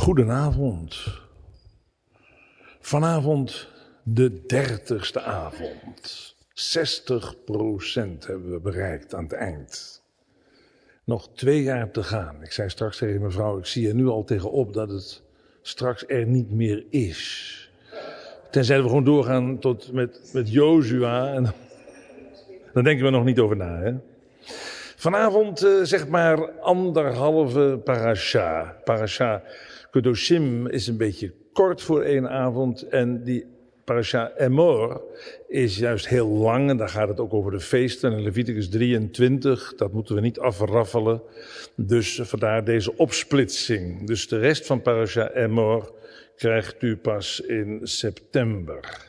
Goedenavond. Vanavond de 30ste avond. 60% hebben we bereikt aan het eind. Nog 2 jaar te gaan. Ik zei straks tegen mevrouw, ik zie er nu al tegenop dat het straks er niet meer is. Tenzij we gewoon doorgaan tot met Jozua. En dan denken we nog niet over na, hè. Vanavond zeg maar 1,5 parasha. Parasha Kedoshim is een beetje kort voor 1 avond. En die parasha Emor is juist heel lang. En daar gaat het ook over de feesten. En Leviticus 23, dat moeten we niet afraffelen. Dus vandaar deze opsplitsing. Dus de rest van parasha Emor krijgt u pas in september.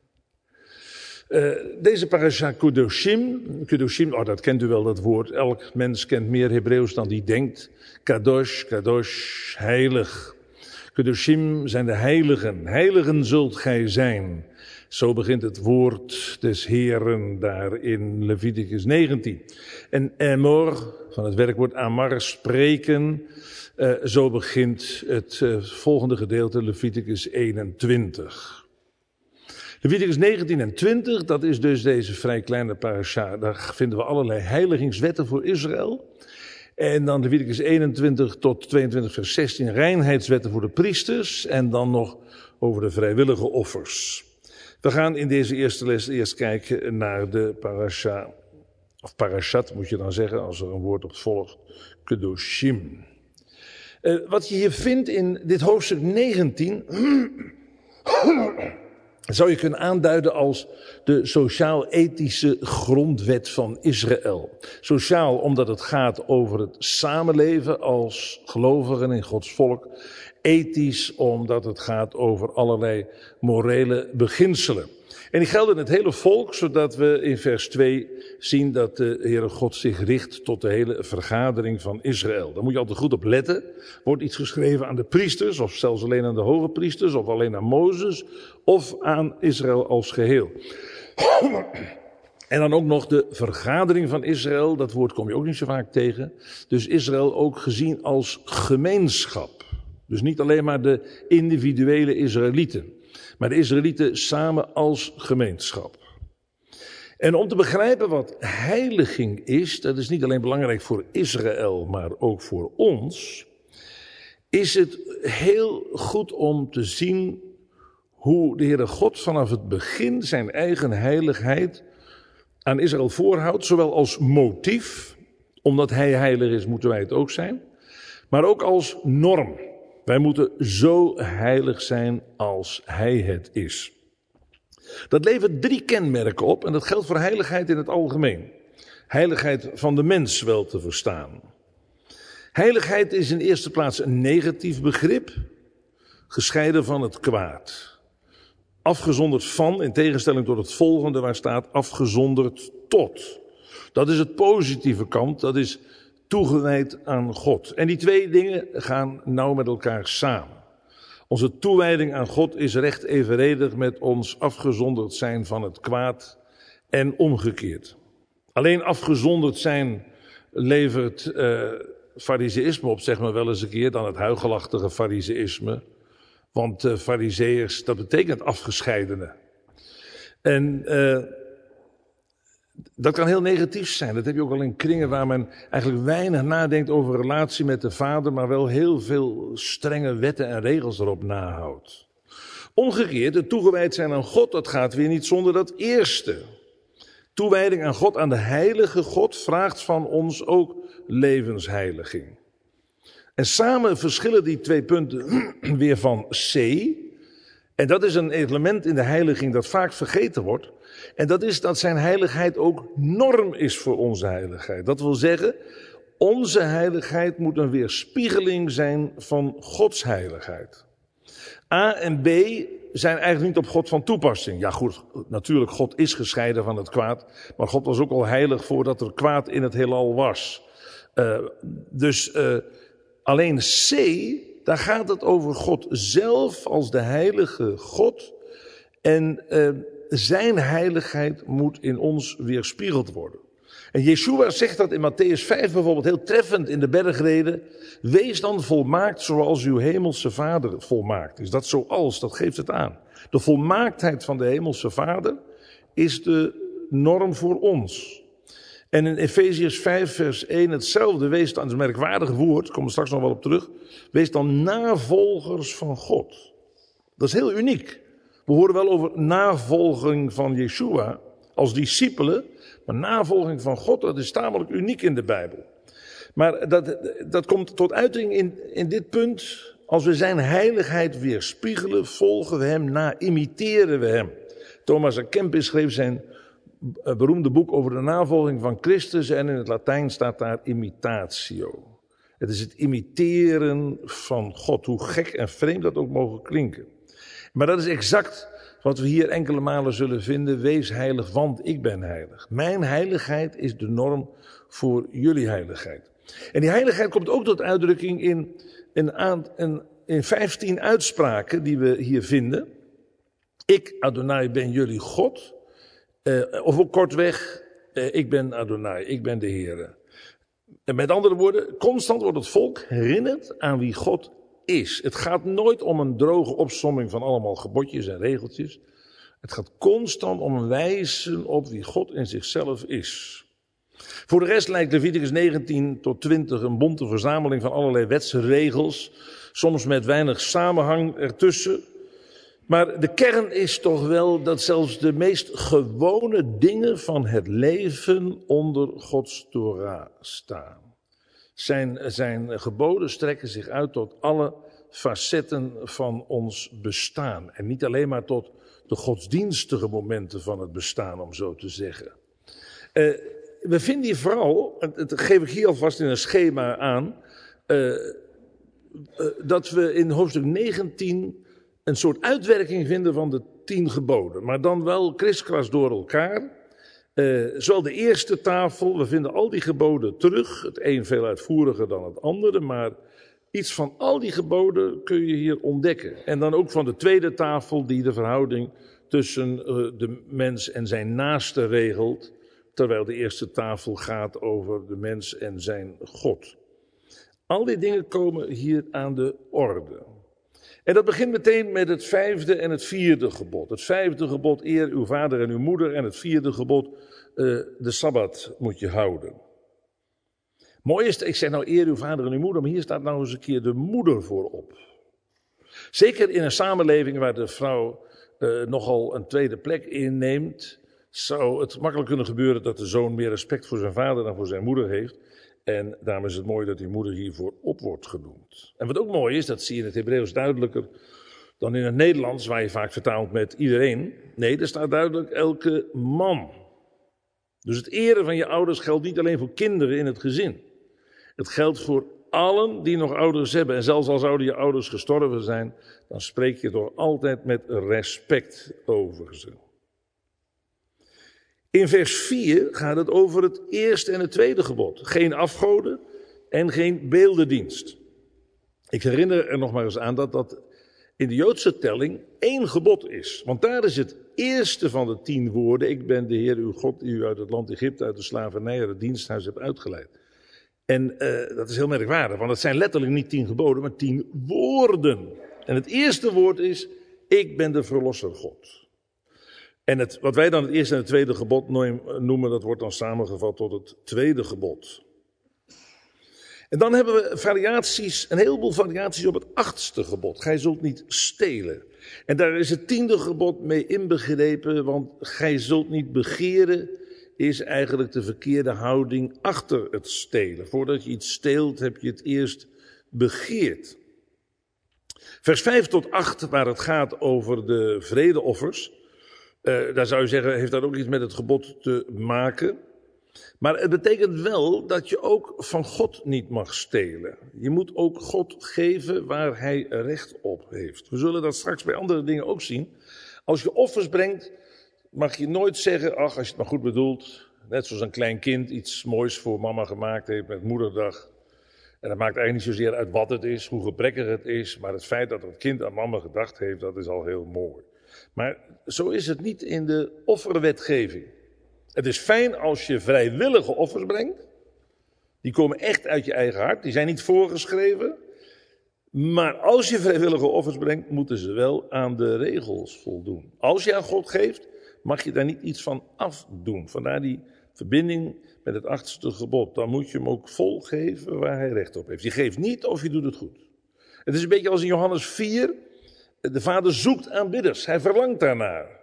Deze parasha Kedoshim, dat kent u wel, dat woord. Elk mens kent meer Hebreeuws dan die denkt. Kadosh, kadosh, heilig. Kedoshim zijn de heiligen. Heiligen zult gij zijn. Zo begint het woord des Heeren daar in Leviticus 19. En Emor, van het werkwoord amar, spreken. Zo begint het volgende gedeelte, Leviticus 21. Leviticus 19 en 20, dat is dus deze vrij kleine parasha. Daar vinden we allerlei heiligingswetten voor Israël. En dan Leviticus 21 tot 22 vers 16, reinheidswetten voor de priesters. En dan nog over de vrijwillige offers. We gaan in deze eerste les eerst kijken naar de parasha, of parashat moet je dan zeggen, als er een woord op volgt, Kedoshim. Wat je hier vindt in dit hoofdstuk 19... zou je kunnen aanduiden als de sociaal-ethische grondwet van Israël. Sociaal omdat het gaat over het samenleven als gelovigen in Gods volk. Ethisch omdat het gaat over allerlei morele beginselen. En die gelden het hele volk, zodat we in vers 2 zien dat de Heere God zich richt tot de hele vergadering van Israël. Daar moet je altijd goed op letten. Wordt iets geschreven aan de priesters, of zelfs alleen aan de hoge priesters, of alleen aan Mozes, of aan Israël als geheel. En dan ook nog de vergadering van Israël, dat woord kom je ook niet zo vaak tegen. Dus Israël ook gezien als gemeenschap. Dus niet alleen maar de individuele Israëlieten, maar de Israëlieten samen als gemeenschap. En om te begrijpen wat heiliging is, dat is niet alleen belangrijk voor Israël, maar ook voor ons, is het heel goed om te zien hoe de Heere God vanaf het begin zijn eigen heiligheid aan Israël voorhoudt, zowel als motief, omdat hij heilig is, moeten wij het ook zijn, maar ook als norm. Wij moeten zo heilig zijn als hij het is. Dat levert 3 kenmerken op en dat geldt voor heiligheid in het algemeen. Heiligheid van de mens wel te verstaan. Heiligheid is in eerste plaats een negatief begrip, gescheiden van het kwaad. Afgezonderd van, in tegenstelling tot het volgende waar staat afgezonderd tot. Dat is het positieve kant, dat is toegewijd aan God. En die 2 dingen gaan nauw met elkaar samen. Onze toewijding aan God is recht evenredig met ons afgezonderd zijn van het kwaad en omgekeerd. Alleen afgezonderd zijn levert fariseïsme op, zeg maar wel eens een keer, dan het huichelachtige fariseïsme. Want fariseërs, dat betekent afgescheidene. En dat kan heel negatief zijn. Dat heb je ook al in kringen waar men eigenlijk weinig nadenkt over relatie met de Vader, maar wel heel veel strenge wetten en regels erop nahoudt. Omgekeerd, het toegewijd zijn aan God, dat gaat weer niet zonder dat eerste. Toewijding aan God, aan de heilige God, vraagt van ons ook levensheiliging. En samen verschillen die 2 punten weer van C. En dat is een element in de heiliging dat vaak vergeten wordt. En dat is dat zijn heiligheid ook norm is voor onze heiligheid. Dat wil zeggen, onze heiligheid moet een weerspiegeling zijn van Gods heiligheid. A en B zijn eigenlijk niet op God van toepassing. Ja goed, natuurlijk, God is gescheiden van het kwaad. Maar God was ook al heilig voordat er kwaad in het heelal was. Alleen C, daar gaat het over God zelf als de heilige God. En zijn heiligheid moet in ons weerspiegeld worden. En Yeshua zegt dat in Matthäus 5 bijvoorbeeld heel treffend in de bergreden. Wees dan volmaakt zoals uw hemelse Vader volmaakt is. Dat zoals, dat geeft het aan. De volmaaktheid van de hemelse Vader is de norm voor ons. En in Efeziërs 5 vers 1 hetzelfde. Wees dan, het is een merkwaardig woord, ik kom er straks nog wel op terug. Wees dan navolgers van God. Dat is heel uniek. We horen wel over navolging van Yeshua als discipelen. Maar navolging van God, dat is tamelijk uniek in de Bijbel. Maar dat komt tot uiting in dit punt. Als we zijn heiligheid weerspiegelen, volgen we hem na, imiteren we hem. Thomas à Kempis schreef zijn beroemde boek over de navolging van Christus. En in het Latijn staat daar imitatio. Het is het imiteren van God, hoe gek en vreemd dat ook mogen klinken. Maar dat is exact wat we hier enkele malen zullen vinden. Wees heilig, want ik ben heilig. Mijn heiligheid is de norm voor jullie heiligheid. En die heiligheid komt ook tot uitdrukking in 15 uitspraken die we hier vinden. Ik, Adonai, ben jullie God. Of ook kortweg, ik ben Adonai, ik ben de Heere. En met andere woorden, constant wordt het volk herinnerd aan wie God is. Het gaat nooit om een droge opsomming van allemaal gebodjes en regeltjes. Het gaat constant om een wijzen op wie God in zichzelf is. Voor de rest lijkt Leviticus 19 tot 20 een bonte verzameling van allerlei wetsregels. Soms met weinig samenhang ertussen. Maar de kern is toch wel dat zelfs de meest gewone dingen van het leven onder Gods Torah staan. Zijn geboden strekken zich uit tot alle facetten van ons bestaan. En niet alleen maar tot de godsdienstige momenten van het bestaan, om zo te zeggen. We vinden hier vooral, dat geef ik hier alvast in een schema aan, dat we in hoofdstuk 19 een soort uitwerking vinden van de 10 geboden. Maar dan wel kriskras door elkaar. Zowel de eerste tafel, we vinden al die geboden terug. Het een veel uitvoeriger dan het andere, maar iets van al die geboden kun je hier ontdekken. En dan ook van de tweede tafel die de verhouding tussen de mens en zijn naaste regelt. Terwijl de eerste tafel gaat over de mens en zijn God. Al die dingen komen hier aan de orde. En dat begint meteen met het 5e en het 4e gebod. Het 5e gebod, eer uw vader en uw moeder. En het 4e gebod, de Sabbat moet je houden. Mooi is, ik zeg nou eer uw vader en uw moeder, maar hier staat nou eens een keer de moeder voorop. Zeker in een samenleving waar de vrouw nogal een tweede plek inneemt, zou het makkelijk kunnen gebeuren dat de zoon meer respect voor zijn vader dan voor zijn moeder heeft. En daarom is het mooi dat die moeder hiervoor op wordt genoemd. En wat ook mooi is, dat zie je in het Hebreeuws duidelijker dan in het Nederlands, waar je vaak vertaalt met iedereen. Nee, er staat duidelijk elke man. Dus het eren van je ouders geldt niet alleen voor kinderen in het gezin. Het geldt voor allen die nog ouders hebben. En zelfs al zouden je ouders gestorven zijn, dan spreek je toch altijd met respect over ze. In vers 4 gaat het over het eerste en het tweede gebod. Geen afgoden en geen beeldendienst. Ik herinner er nog maar eens aan dat in de Joodse telling 1 gebod is. Want daar is het eerste van de 10 woorden. Ik ben de Heer uw God die u uit het land Egypte, uit de slavernij, uit het diensthuis hebt uitgeleid. En dat is heel merkwaardig, want het zijn letterlijk niet 10 geboden, maar 10 woorden. En het eerste woord is, ik ben de verlosser God. En wat wij dan het eerste en het tweede gebod noemen, dat wordt dan samengevat tot het tweede gebod. En dan hebben we variaties, een heleboel variaties op het 8e gebod. Gij zult niet stelen. En daar is het 10e gebod mee inbegrepen, want gij zult niet begeren, is eigenlijk de verkeerde houding achter het stelen. Voordat je iets steelt, heb je het eerst begeerd. Vers 5 tot 8, waar het gaat over de vredeoffers. Daar zou je zeggen, heeft dat ook iets met het gebod te maken. Maar het betekent wel dat je ook van God niet mag stelen. Je moet ook God geven waar hij recht op heeft. We zullen dat straks bij andere dingen ook zien. Als je offers brengt, mag je nooit zeggen, ach, als je het maar goed bedoelt. Net zoals een klein kind iets moois voor mama gemaakt heeft met moederdag. En dat maakt eigenlijk niet zozeer uit wat het is, hoe gebrekkig het is. Maar het feit dat het kind aan mama gedacht heeft, dat is al heel mooi. Maar zo is het niet in de offerwetgeving. Het is fijn als je vrijwillige offers brengt. Die komen echt uit je eigen hart. Die zijn niet voorgeschreven. Maar als je vrijwillige offers brengt, moeten ze wel aan de regels voldoen. Als je aan God geeft, mag je daar niet iets van afdoen. Vandaar die verbinding met het 8e gebod. Dan moet je hem ook vol geven waar hij recht op heeft. Je geeft niet of je doet het goed. Het is een beetje als in Johannes 4. De Vader zoekt aanbidders. Hij verlangt daarnaar.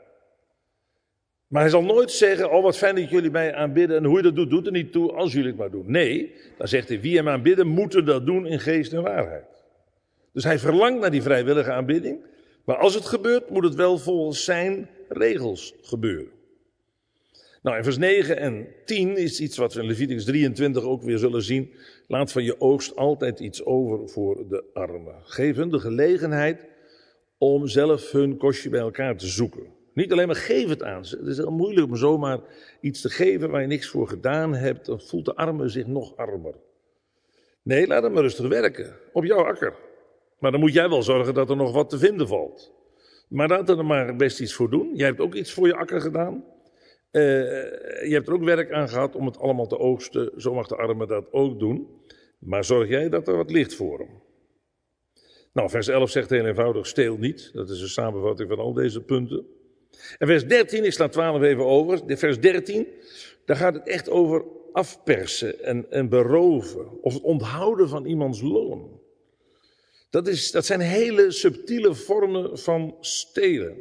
Maar hij zal nooit zeggen, oh wat fijn dat jullie mij aanbidden. En hoe je dat doet, doet er niet toe als jullie het maar doen. Nee, dan zegt hij, wie hem aanbidden, moeten dat doen in geest en waarheid. Dus hij verlangt naar die vrijwillige aanbidding. Maar als het gebeurt, moet het wel volgens zijn regels gebeuren. Nou, in vers 9 en 10 is iets wat we in Leviticus 23 ook weer zullen zien. Laat van je oogst altijd iets over voor de armen. Geef hun de gelegenheid om zelf hun kostje bij elkaar te zoeken. Niet alleen maar geef het aan ze. Het is heel moeilijk om zomaar iets te geven waar je niks voor gedaan hebt. Dan voelt de arme zich nog armer. Nee, laat hem maar rustig werken. Op jouw akker. Maar dan moet jij wel zorgen dat er nog wat te vinden valt. Maar laat er maar best iets voor doen. Jij hebt ook iets voor je akker gedaan. Je hebt er ook werk aan gehad om het allemaal te oogsten. Zo mag de arme dat ook doen. Maar zorg jij dat er wat ligt voor hem. Nou, vers 11 zegt heel eenvoudig, steel niet. Dat is een samenvatting van al deze punten. En vers 13, ik sla 12 even over. Vers 13, daar gaat het echt over afpersen en beroven. Of het onthouden van iemands loon. Dat zijn hele subtiele vormen van stelen.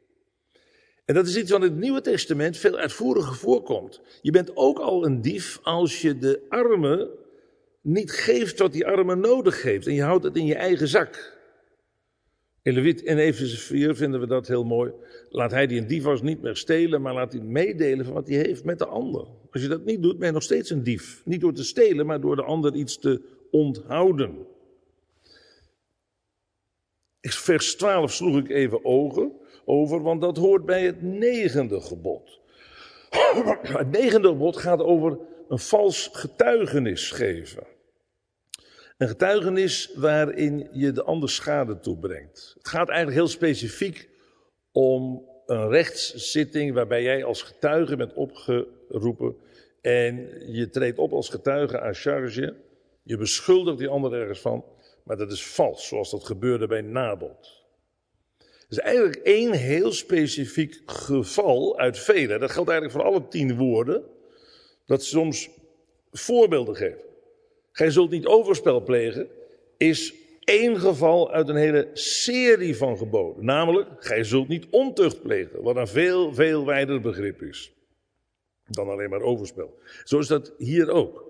En dat is iets wat in het Nieuwe Testament veel uitvoeriger voorkomt. Je bent ook al een dief als je de arme niet geeft wat die arme nodig heeft. En je houdt het in je eigen zak. In Efeze 4 vinden we dat heel mooi. Laat hij die een dief was niet meer stelen, maar laat hij meedelen van wat hij heeft met de ander. Als je dat niet doet, ben je nog steeds een dief. Niet door te stelen, maar door de ander iets te onthouden. Vers 12 sloeg ik even over, want dat hoort bij het 9e gebod. Het 9e gebod gaat over een vals getuigenis geven. Een getuigenis waarin je de ander schade toebrengt. Het gaat eigenlijk heel specifiek om een rechtszitting waarbij jij als getuige bent opgeroepen. En je treedt op als getuige à charge. Je beschuldigt die ander ergens van. Maar dat is vals, zoals dat gebeurde bij Nabot. Het is eigenlijk één heel specifiek geval uit vele. Dat geldt eigenlijk voor alle 10 woorden. Dat soms voorbeelden geven. Gij zult niet overspel plegen, is één geval uit een hele serie van geboden. Namelijk, gij zult niet ontucht plegen, wat een veel, veel wijder begrip is dan alleen maar overspel. Zo is dat hier ook.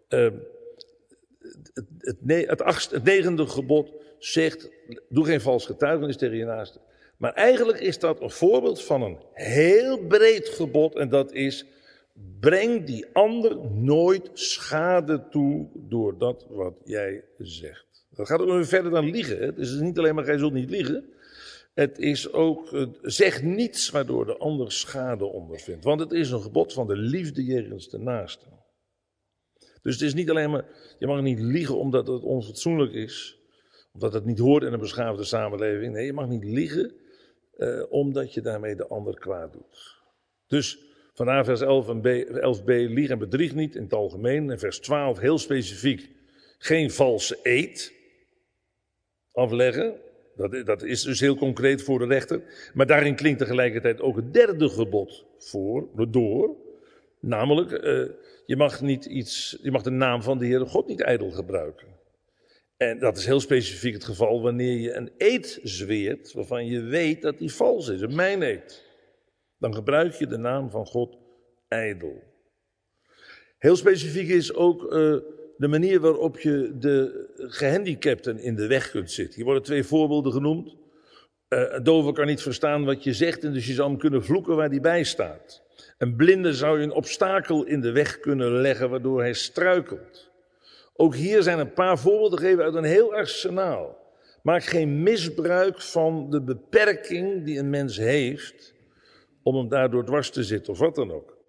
Het 9e gebod zegt, doe geen vals getuigenis tegen je naaste. Maar eigenlijk is dat een voorbeeld van een heel breed gebod en dat is, breng die ander nooit schade toe door dat wat jij zegt. Dat gaat ook nog verder dan liegen. Hè? Het is niet alleen maar, gij zult niet liegen. Het is ook, zeg niets waardoor de ander schade ondervindt. Want het is een gebod van de liefde jegens de naaste. Dus het is niet alleen maar, je mag niet liegen omdat het onfatsoenlijk is. Omdat het niet hoort in een beschaafde samenleving. Nee, je mag niet liegen omdat je daarmee de ander kwaad doet. Dus vandaar vers 11b, lieg en bedrieg niet in het algemeen. En vers 12 heel specifiek, geen valse eed afleggen. Dat is dus heel concreet voor de rechter. Maar daarin klinkt tegelijkertijd ook het 3e gebod door. Namelijk, je mag de naam van de Heere God niet ijdel gebruiken. En dat is heel specifiek het geval wanneer je een eed zweert waarvan je weet dat die vals is, een mijneed. Dan gebruik je de naam van God ijdel. Heel specifiek is ook de manier waarop je de gehandicapten in de weg kunt zitten. Hier worden 2 voorbeelden genoemd. Een dove kan niet verstaan wat je zegt en dus je zou hem kunnen vloeken waar hij bij staat. Een blinde zou je een obstakel in de weg kunnen leggen waardoor hij struikelt. Ook hier zijn een paar voorbeelden gegeven uit een heel arsenaal. Maak geen misbruik van de beperking die een mens heeft om hem daardoor dwars te zitten of wat dan ook.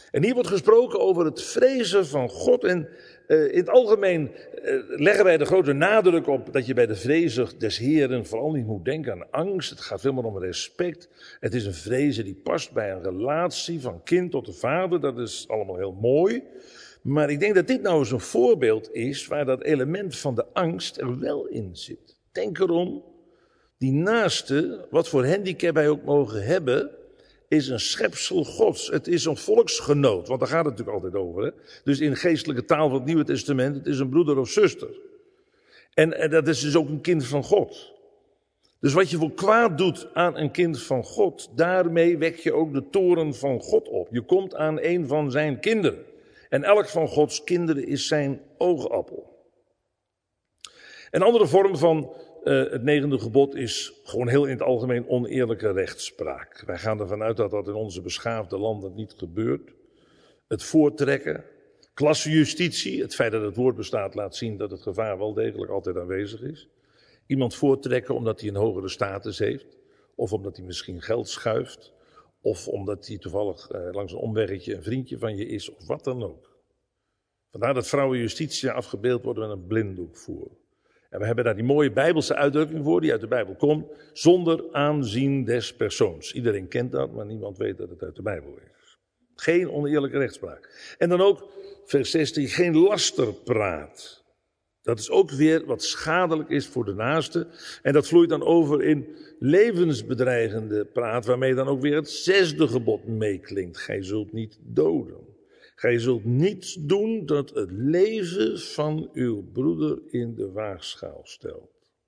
En hier wordt gesproken over het vrezen van God. En in het algemeen leggen wij de grote nadruk op dat je bij de vrezen des Heeren vooral niet moet denken aan angst. Het gaat veel meer om respect. Het is een vrezen die past bij een relatie van kind tot de vader. Dat is allemaal heel mooi. Maar ik denk dat dit nou eens een voorbeeld is waar dat element van de angst er wel in zit. Denk erom, die naaste, wat voor handicap wij ook mogen hebben, is een schepsel Gods. Het is een volksgenoot, want daar gaat het natuurlijk altijd over. Hè? Dus in geestelijke taal van het Nieuwe Testament, het is een broeder of zuster. En dat is dus ook een kind van God. Dus wat je voor kwaad doet aan een kind van God, daarmee wek je ook de toorn van God op. Je komt aan een van zijn kinderen. En elk van Gods kinderen is zijn oogappel. Een andere vorm van het 9e gebod is gewoon heel in het algemeen oneerlijke rechtspraak. Wij gaan ervan uit dat dat in onze beschaafde landen niet gebeurt. Het voortrekken, klassejustitie, het feit dat het woord bestaat laat zien dat het gevaar wel degelijk altijd aanwezig is. Iemand voortrekken omdat hij een hogere status heeft, of omdat hij misschien geld schuift, of omdat hij toevallig langs een omweggetje een vriendje van je is, of wat dan ook. Vandaar dat vrouwenjustitia afgebeeld wordt met een blinddoek voor. En we hebben daar die mooie Bijbelse uitdrukking voor, die uit de Bijbel komt, zonder aanzien des persoons. Iedereen kent dat, maar niemand weet dat het uit de Bijbel is. Geen oneerlijke rechtspraak. En dan ook, vers 16, geen lasterpraat. Dat is ook weer wat schadelijk is voor de naaste. En dat vloeit dan over in levensbedreigende praat, waarmee dan ook weer het 6e gebod meeklinkt. Gij zult niet doden. Gij zult niets doen dat het leven van uw broeder in de waagschaal stelt.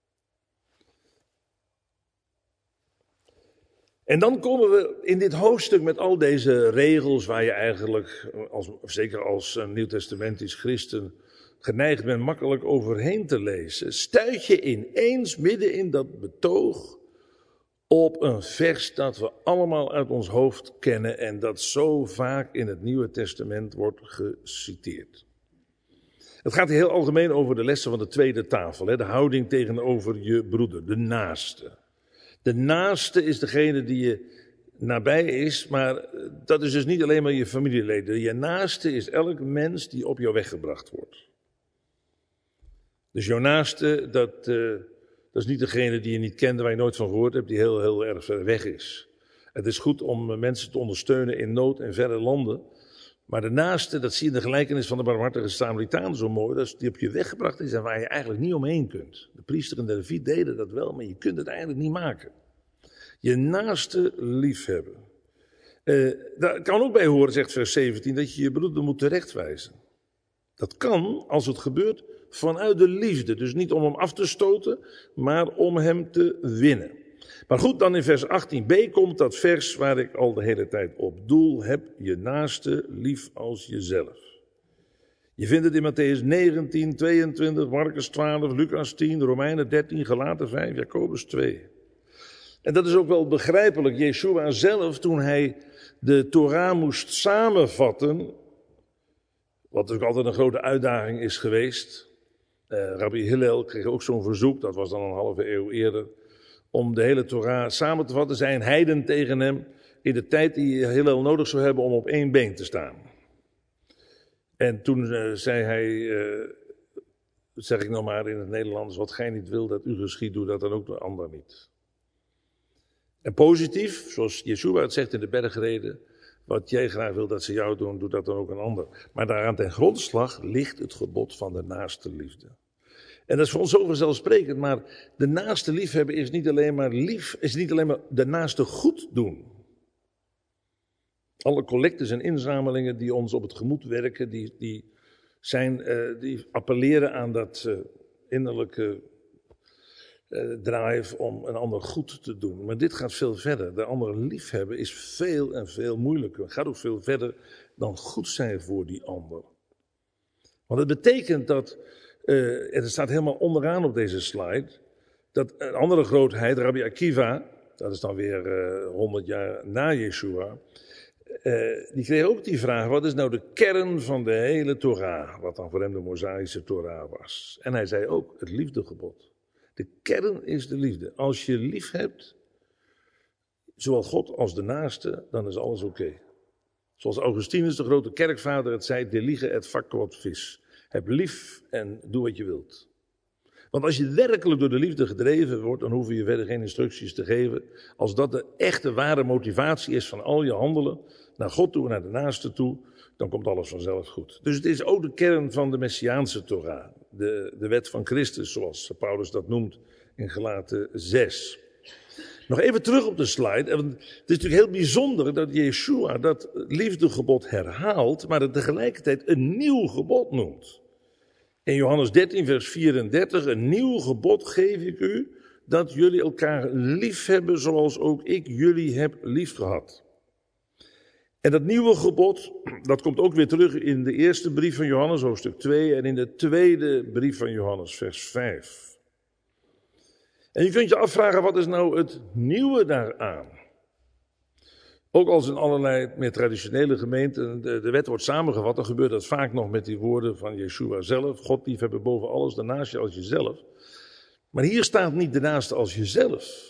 En dan komen we in dit hoofdstuk met al deze regels waar je eigenlijk, zeker als nieuwtestamentisch christen, geneigd bent makkelijk overheen te lezen. Stuit je ineens midden in dat betoog op een vers dat we allemaal uit ons hoofd kennen en dat zo vaak in het Nieuwe Testament wordt geciteerd. Het gaat heel algemeen over de lessen van de tweede tafel, de houding tegenover je broeder, de naaste. De naaste is degene die je nabij is, maar dat is dus niet alleen maar je familieleden. Je naaste is elk mens die op jou weggebracht wordt. Dus jouw naaste, dat is niet degene die je niet kende, waar je nooit van gehoord hebt, die heel, heel erg ver weg is. Het is goed om mensen te ondersteunen in nood en verre landen. Maar de naaste, dat zie je in de gelijkenis van de barmhartige Samaritaan zo mooi, dat is die op je weggebracht is en waar je eigenlijk niet omheen kunt. De priester en de leviet deden dat wel, maar je kunt het eigenlijk niet maken. Je naaste liefhebben. Daar kan ook bij horen, zegt vers 17, dat je je broeder moet terechtwijzen. Dat kan, als het gebeurt, vanuit de liefde. Dus niet om hem af te stoten, maar om hem te winnen. Maar goed, dan in vers 18b komt dat vers waar ik al de hele tijd op doel. Heb je naaste lief als jezelf. Je vindt het in Mattheüs 19, 22, Marcus 12, Lucas 10, Romeinen 13, Galaten 5, Jacobus 2. En dat is ook wel begrijpelijk. Yeshua zelf, toen hij de Torah moest samenvatten, wat natuurlijk altijd een grote uitdaging is geweest. Rabbi Hillel kreeg ook zo'n verzoek, dat was dan een halve eeuw eerder, om de hele Torah samen te vatten. Zei een heiden tegen hem in de tijd die Hillel nodig zou hebben om op één been te staan. En toen zei hij, zeg ik nou maar in het Nederlands, wat gij niet wil dat u geschiet, doe dat dan ook de ander niet. En positief, zoals Yeshua het zegt in de bergreden, wat jij graag wil dat ze jou doen, doe dat dan ook een ander. Maar daaraan ten grondslag ligt het gebod van de naaste liefde. En dat is voor ons zo vanzelfsprekend, maar de naaste liefhebben is niet alleen maar de naaste goed doen. Alle collectes en inzamelingen die ons op het gemoed werken, die appelleren aan dat innerlijke drive om een ander goed te doen. Maar dit gaat veel verder. De andere liefhebben is veel en veel moeilijker. Het gaat ook veel verder dan goed zijn voor die ander. Want het betekent dat, het staat helemaal onderaan op deze slide, dat een andere grootheid, Rabbi Akiva, dat is dan weer 100 jaar na Yeshua, die kreeg ook die vraag, wat is nou de kern van de hele Torah, wat dan voor hem de Mosaïsche Torah was. En hij zei ook, het liefdegebod. De kern is de liefde. Als je lief hebt, zowel God als de naaste, dan is alles oké. Zoals Augustinus, de grote kerkvader, het zei, delige et fac quod vis. Heb lief en doe wat je wilt. Want als je werkelijk door de liefde gedreven wordt, dan hoef je verder geen instructies te geven. Als dat de echte ware motivatie is van al je handelen, naar God toe en naar de naaste toe, dan komt alles vanzelf goed. Dus het is ook de kern van de Messiaanse Torah. De wet van Christus, zoals Paulus dat noemt in Galaten 6. Nog even terug op de slide. Want het is natuurlijk heel bijzonder dat Yeshua dat liefdegebod herhaalt, maar het tegelijkertijd een nieuw gebod noemt. In Johannes 13 vers 34, een nieuw gebod geef ik u, dat jullie elkaar lief hebben zoals ook ik jullie heb lief gehad. En dat nieuwe gebod, dat komt ook weer terug in de eerste brief van Johannes, hoofdstuk 2, en in de tweede brief van Johannes, vers 5. En je kunt je afvragen, wat is nou het nieuwe daaraan? Ook als in allerlei meer traditionele gemeenten de wet wordt samengevat, dan gebeurt dat vaak nog met die woorden van Yeshua zelf. God liefhebben boven alles, de naaste als jezelf. Maar hier staat niet de naaste als jezelf.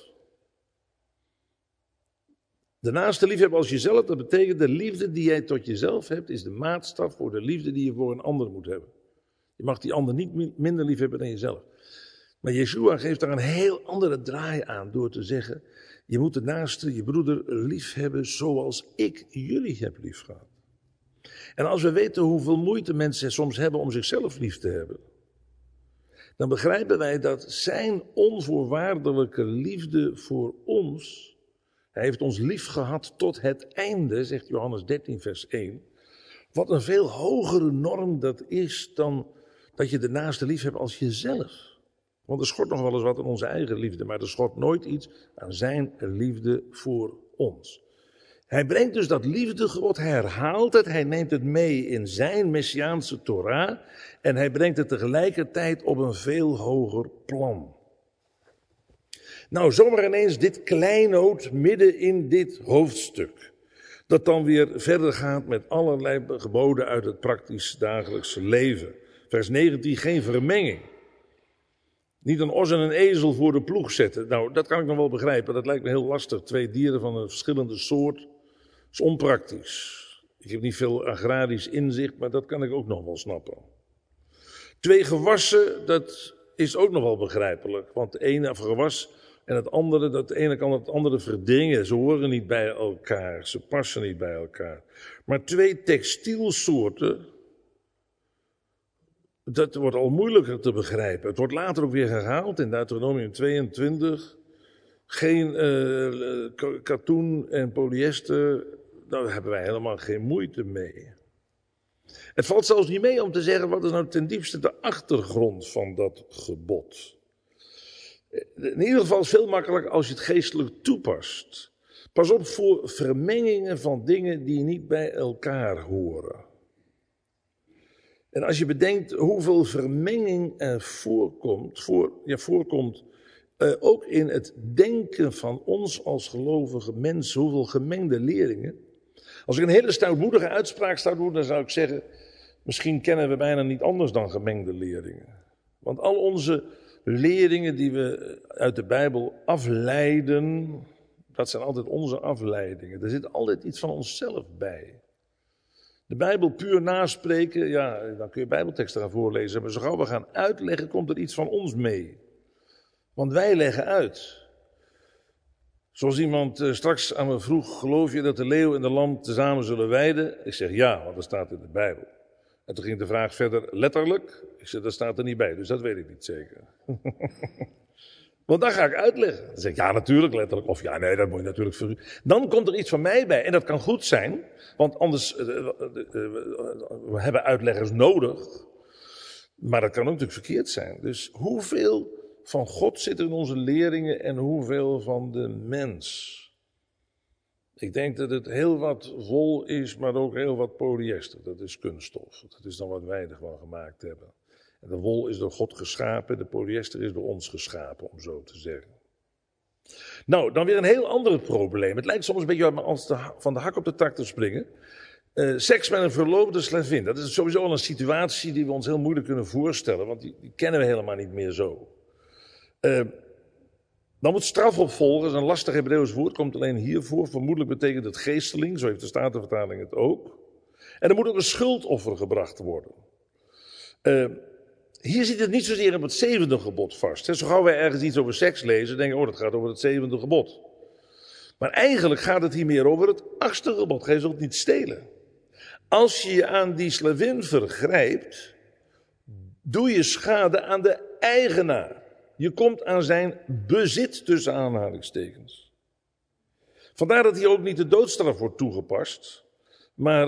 De naaste liefhebben als jezelf, dat betekent de liefde die jij tot jezelf hebt, is de maatstaf voor de liefde die je voor een ander moet hebben. Je mag die ander niet minder liefhebben dan jezelf. Maar Yeshua geeft daar een heel andere draai aan door te zeggen, je moet de naaste, je broeder, liefhebben zoals ik jullie heb liefgehad. En als we weten hoeveel moeite mensen soms hebben om zichzelf lief te hebben, dan begrijpen wij dat zijn onvoorwaardelijke liefde voor ons, hij heeft ons lief gehad tot het einde, zegt Johannes 13 vers 1. Wat een veel hogere norm dat is dan dat je de naaste lief hebt als jezelf. Want er schort nog wel eens wat aan onze eigen liefde, maar er schort nooit iets aan zijn liefde voor ons. Hij brengt dus dat liefdegebod, hij herhaalt het, hij neemt het mee in zijn Messiaanse Torah en hij brengt het tegelijkertijd op een veel hoger plan. Nou, zomaar ineens dit kleinood midden in dit hoofdstuk. Dat dan weer verder gaat met allerlei geboden uit het praktisch dagelijkse leven. Vers 19, geen vermenging. Niet een os en een ezel voor de ploeg zetten. Nou, dat kan ik nog wel begrijpen. Dat lijkt me heel lastig. Twee dieren van een verschillende soort. Dat is onpraktisch. Ik heb niet veel agrarisch inzicht, maar dat kan ik ook nog wel snappen. Twee gewassen, dat is ook nog wel begrijpelijk. Want de ene gewas en het andere, dat ene kan het andere verdringen. Ze horen niet bij elkaar. Ze passen niet bij elkaar. Maar twee textielsoorten, dat wordt al moeilijker te begrijpen. Het wordt later ook weer herhaald in Deuteronomium 22. Geen katoen en polyester, daar hebben wij helemaal geen moeite mee. Het valt zelfs niet mee om te zeggen, wat is nou ten diepste de achtergrond van dat gebod? In ieder geval is het veel makkelijker als je het geestelijk toepast. Pas op voor vermengingen van dingen die niet bij elkaar horen. En als je bedenkt hoeveel vermenging er voorkomt, ook in het denken van ons als gelovige mensen, hoeveel gemengde leringen. Als ik een hele stoutmoedige uitspraak zou doen, dan zou ik zeggen, misschien kennen we bijna niet anders dan gemengde leringen. Want al onze leringen die we uit de Bijbel afleiden, dat zijn altijd onze afleidingen. Er zit altijd iets van onszelf bij. De Bijbel puur naspreken, ja, dan kun je Bijbelteksten gaan voorlezen. Maar zo gauw we gaan uitleggen, komt er iets van ons mee. Want wij leggen uit. Zoals iemand straks aan me vroeg, geloof je dat de leeuw en de lam tezamen zullen weiden? Ik zeg ja, want dat staat in de Bijbel. En toen ging de vraag verder, letterlijk? Ik zeg, dat staat er niet bij, dus dat weet ik niet zeker. Want dan ga ik uitleggen. Dan zeg ik, ja natuurlijk letterlijk, of ja nee, dat moet je natuurlijk voor u. Dan komt er iets van mij bij, en dat kan goed zijn, want anders, we hebben uitleggers nodig. Maar dat kan ook natuurlijk verkeerd zijn. Dus hoeveel van God zit er in onze leringen en hoeveel van de mens? Ik denk dat het heel wat wol is, maar ook heel wat polyester. Dat is kunststof. Dat is dan wat wij er gewoon gemaakt hebben. En de wol is door God geschapen, de polyester is door ons geschapen, om zo te zeggen. Nou, dan weer een heel ander probleem. Het lijkt soms een beetje als van de hak op de tak te springen. Seks met een verloofde slavin. Dat is sowieso al een situatie die we ons heel moeilijk kunnen voorstellen, want die kennen we helemaal niet meer zo. Dan moet straf op volgen, dat is een lastig Hebreeuws woord, komt alleen hiervoor. Vermoedelijk betekent het geesteling, zo heeft de Statenvertaling het ook. En er moet ook een schuldoffer gebracht worden. Hier zit het niet zozeer op het 7e gebod vast. Zo gauw wij ergens iets over seks lezen, denken we, dat gaat over het 7e gebod. Maar eigenlijk gaat het hier meer over het 8e gebod. Gij zult niet stelen. Als je je aan die slavin vergrijpt, doe je schade aan de eigenaar. Je komt aan zijn bezit, tussen aanhalingstekens. Vandaar dat hier ook niet de doodstraf wordt toegepast. Maar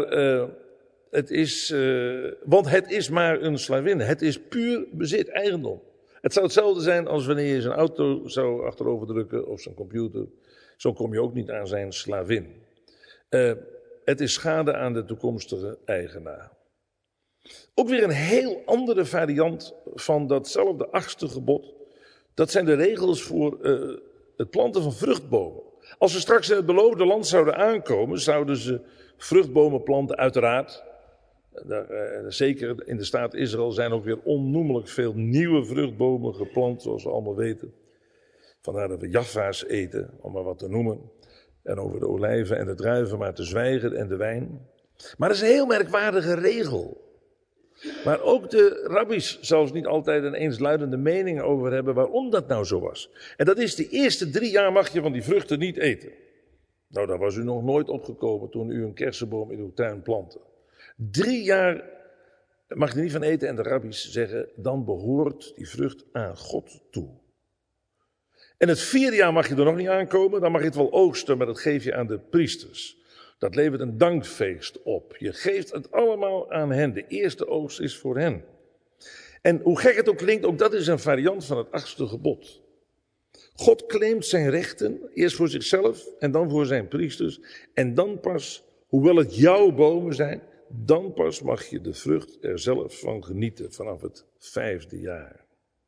want het is maar een slavin. Het is puur bezit, eigendom. Het zou hetzelfde zijn als wanneer je zijn auto zou achterover drukken of zijn computer. Zo kom je ook niet aan zijn slavin. Het is schade aan de toekomstige eigenaar. Ook weer een heel andere variant van datzelfde 8e gebod. Dat zijn de regels voor het planten van vruchtbomen. Als ze straks in het beloofde land zouden aankomen, zouden ze vruchtbomen planten, uiteraard. Zeker in de staat Israël zijn ook weer onnoemelijk veel nieuwe vruchtbomen geplant, zoals we allemaal weten. Vandaar dat we Jaffa's eten, om maar wat te noemen. En over de olijven en de druiven maar te zwijgen en de wijn. Maar dat is een heel merkwaardige regel. Maar ook de rabbies zelfs niet altijd een eensluidende mening over hebben waarom dat nou zo was. En dat is, de eerste 3 jaar mag je van die vruchten niet eten. Nou, daar was u nog nooit opgekomen toen u een kersenboom in uw tuin plantte. 3 jaar mag je er niet van eten en de rabbies zeggen, dan behoort die vrucht aan God toe. En het 4e jaar mag je er nog niet aankomen, dan mag je het wel oogsten, maar dat geef je aan de priesters. Dat levert een dankfeest op. Je geeft het allemaal aan hen. De eerste oogst is voor hen. En hoe gek het ook klinkt, ook dat is een variant van het 8e gebod. God claimt zijn rechten, eerst voor zichzelf en dan voor zijn priesters. En dan pas, hoewel het jouw bomen zijn, dan pas mag je de vrucht er zelf van genieten vanaf het 5e jaar.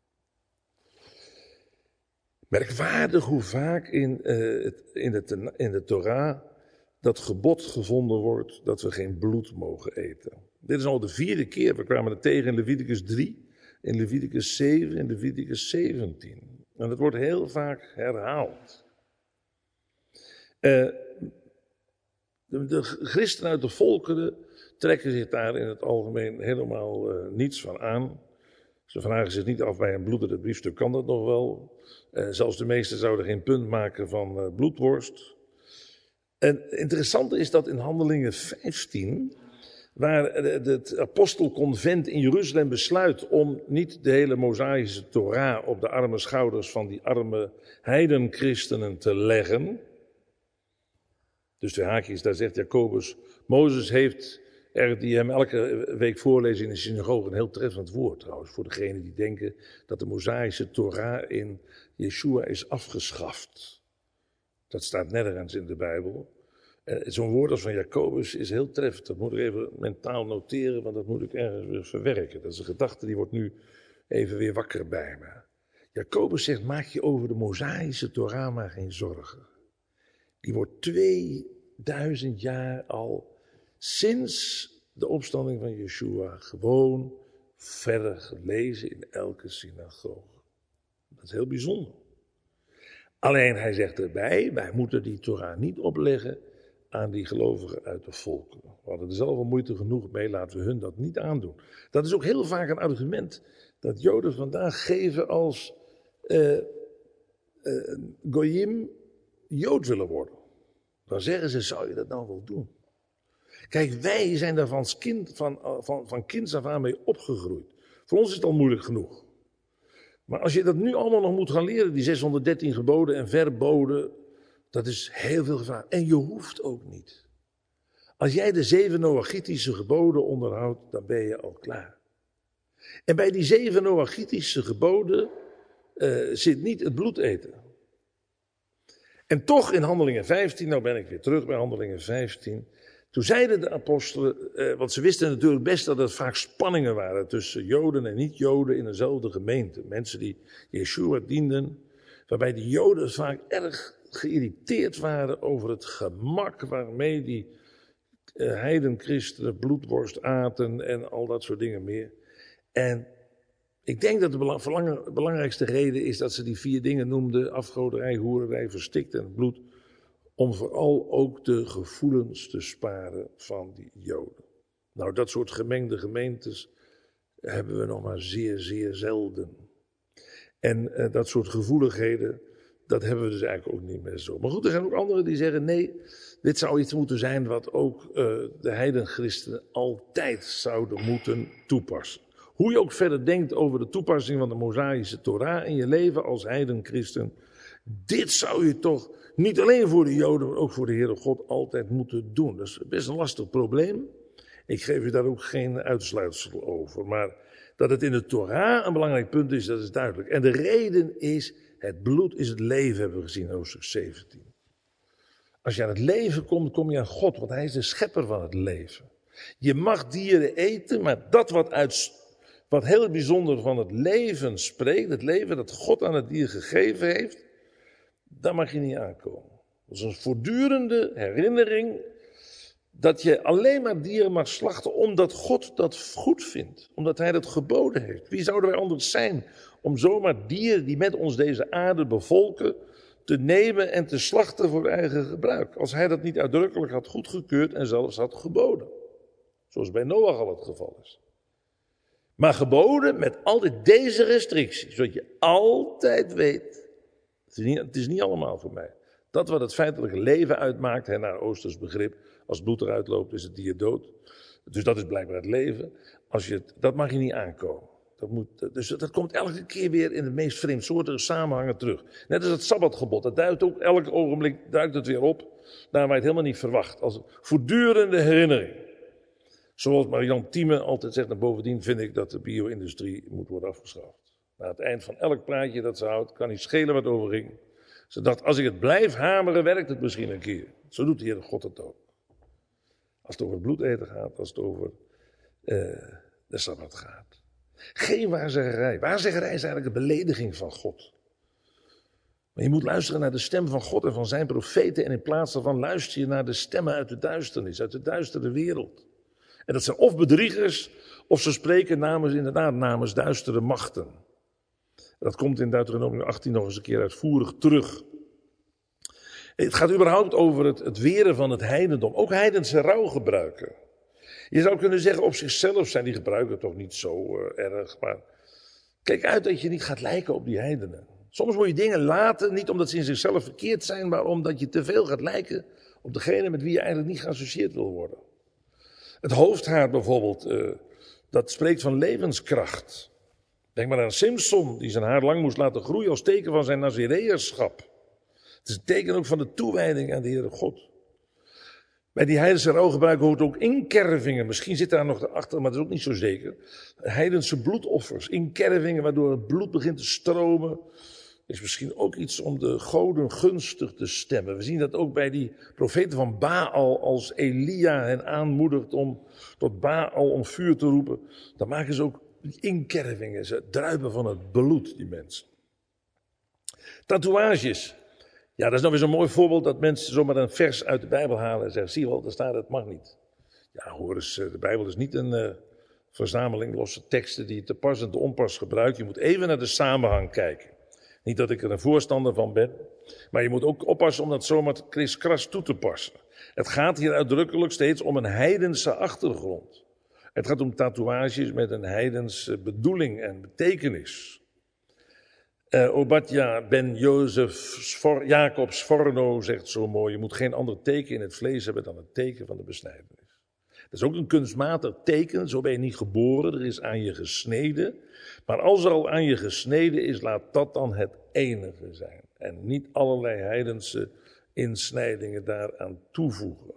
Merkwaardig hoe vaak in de Torah dat gebod gevonden wordt dat we geen bloed mogen eten. Dit is al de 4e keer. We kwamen het tegen in Leviticus 3, in Leviticus 7, in Leviticus 17. En dat wordt heel vaak herhaald. De christenen uit de volkeren trekken zich daar in het algemeen helemaal niets van aan. Ze vragen zich niet af bij een bloedende briefstuk, kan dat nog wel? Zelfs de meesten zouden geen punt maken van bloedworst. En het interessante is dat in Handelingen 15, waar het apostelconvent in Jeruzalem besluit om niet de hele Mosaïsche Torah op de arme schouders van die arme heidenchristenen te leggen. Dus de haakjes, daar zegt Jacobus, Mozes heeft die hem elke week voorlezen in de synagoge, een heel treffend woord trouwens, voor degenen die denken dat de Mosaïsche Torah in Yeshua is afgeschaft. Dat staat nergens in de Bijbel. Zo'n woord als van Jacobus is heel treffend. Dat moet ik even mentaal noteren, want dat moet ik ergens weer verwerken. Dat is een gedachte die wordt nu even weer wakker bij me. Jacobus zegt, maak je over de Mosaïsche Torah maar geen zorgen. Die wordt 2000 jaar al sinds de opstanding van Yeshua gewoon verder gelezen in elke synagoge. Dat is heel bijzonder. Alleen hij zegt erbij, wij moeten die Torah niet opleggen aan die gelovigen uit de volken. We hadden er zelf al moeite genoeg mee, laten we hun dat niet aandoen. Dat is ook heel vaak een argument dat Joden vandaag geven als Goyim Jood willen worden. Dan zeggen ze, zou je dat nou wel doen? Kijk, wij zijn daar van kinds af aan mee opgegroeid. Voor ons is het al moeilijk genoeg. Maar als je dat nu allemaal nog moet gaan leren, die 613 geboden en verboden, dat is heel veel gevraagd. En je hoeft ook niet. Als jij de 7 Noachitische geboden onderhoudt, dan ben je al klaar. En bij die 7 Noachitische geboden zit niet het bloed eten. En toch in Handelingen 15, nou ben ik weer terug bij Handelingen 15... Toen zeiden de apostelen, want ze wisten natuurlijk best dat er vaak spanningen waren tussen Joden en niet-Joden in dezelfde gemeente. Mensen die Yeshua dienden, waarbij de Joden vaak erg geïrriteerd waren over het gemak waarmee die heidenchristenen bloedworst aten en al dat soort dingen meer. En Ik denk dat de belangrijkste reden is dat ze die 4 dingen noemden: afgoderij, hoererij, verstikt en het bloed. Om vooral ook de gevoelens te sparen van die Joden. Nou, dat soort gemengde gemeentes hebben we nog maar zeer, zeer zelden. En dat soort gevoeligheden, dat hebben we dus eigenlijk ook niet meer zo. Maar goed, er zijn ook anderen die zeggen: nee, dit zou iets moeten zijn wat ook de heidenchristenen altijd zouden moeten toepassen. Hoe je ook verder denkt over de toepassing van de Mosaïsche Torah in je leven als heidenchristen, dit zou je toch niet alleen voor de Joden, maar ook voor de Heere God altijd moeten doen. Dat is best een lastig probleem. Ik geef je daar ook geen uitsluitsel over. Maar dat het in de Torah een belangrijk punt is, dat is duidelijk. En de reden is: het bloed is het leven, hebben we gezien in hoofdstuk 17. Als je aan het leven komt, kom je aan God, want hij is de schepper van het leven. Je mag dieren eten, maar dat wat heel bijzonder van het leven spreekt, het leven dat God aan het dier gegeven heeft, daar mag je niet aankomen. Dat is een voortdurende herinnering dat je alleen maar dieren mag slachten omdat God dat goed vindt. Omdat hij dat geboden heeft. Wie zouden wij anders zijn om zomaar dieren die met ons deze aarde bevolken te nemen en te slachten voor eigen gebruik. Als hij dat niet uitdrukkelijk had goedgekeurd en zelfs had geboden. Zoals bij Noach al het geval is. Maar geboden met altijd deze restricties. Zodat je altijd weet, het is niet allemaal voor mij. Dat wat het feitelijke leven uitmaakt, naar Oosters begrip. Als bloed eruit loopt is het dier dood. Dus dat is blijkbaar het leven. Dat mag je niet aankomen. Dus dat komt elke keer weer in de meest vreemdsoortige samenhangen terug. Net als het Sabbatgebod. Dat duidt ook elk ogenblik het weer op. Daar waar je het helemaal niet verwacht. Als voortdurende herinnering. Zoals Marianne Thieme altijd zegt. En bovendien vind ik dat de bio-industrie moet worden afgeschaft. Na het eind van elk praatje dat ze houdt, kan niet schelen wat over ging. Ze dacht, als ik het blijf hameren, werkt het misschien een keer. Zo doet de Heere God het ook. Als het over bloedeten gaat, als het over de Sabbat gaat. Geen waarzeggerij. Waarzeggerij is eigenlijk een belediging van God. Maar je moet luisteren naar de stem van God en van zijn profeten. En in plaats daarvan luister je naar de stemmen uit de duisternis, uit de duistere wereld. En dat zijn of bedriegers, of ze spreken namens duistere machten. Dat komt in Deuteronomium 18 nog eens een keer uitvoerig terug. Het gaat überhaupt over het weren van het heidendom. Ook heidense rouwgebruiken. Je zou kunnen zeggen, op zichzelf zijn die gebruiken toch niet zo erg. Maar kijk uit dat je niet gaat lijken op die heidenen. Soms moet je dingen laten, niet omdat ze in zichzelf verkeerd zijn, maar omdat je te veel gaat lijken op degene met wie je eigenlijk niet geassocieerd wil worden. Het hoofdhaar bijvoorbeeld, dat spreekt van levenskracht. Denk maar aan Simson, die zijn haar lang moest laten groeien als teken van zijn Nazireërschap. Het is een teken ook van de toewijding aan de Heere God. Bij die heidense rouwgebruiken hoort ook inkervingen. Misschien zit daar nog achter, maar dat is ook niet zo zeker. Heidense bloedoffers, inkervingen waardoor het bloed begint te stromen. Is misschien ook iets om de goden gunstig te stemmen. We zien dat ook bij die profeten van Baal, als Elia hen aanmoedigt om tot Baal om vuur te roepen. Dan maken ze ook inkervingen, ze druipen van het bloed, die mensen. Tatoeages. Ja, dat is nou weer zo'n mooi voorbeeld dat mensen zomaar een vers uit de Bijbel halen en zeggen, zie je wel, daar staat het mag niet. Ja, hoor eens, de Bijbel is niet een verzameling losse teksten die je te pas en te onpas gebruikt. Je moet even naar de samenhang kijken. Niet dat ik er een voorstander van ben, maar je moet ook oppassen om dat zomaar kriskras toe te passen. Het gaat hier uitdrukkelijk steeds om een heidense achtergrond. Het gaat om tatoeages met een heidense bedoeling en betekenis. Obadja ben Jacob Sforno zegt zo mooi, je moet geen ander teken in het vlees hebben dan het teken van de besnijdenis. Dat is ook een kunstmatig teken, zo ben je niet geboren, er is aan je gesneden. Maar als er al aan je gesneden is, laat dat dan het enige zijn. En niet allerlei heidense insnijdingen daaraan toevoegen.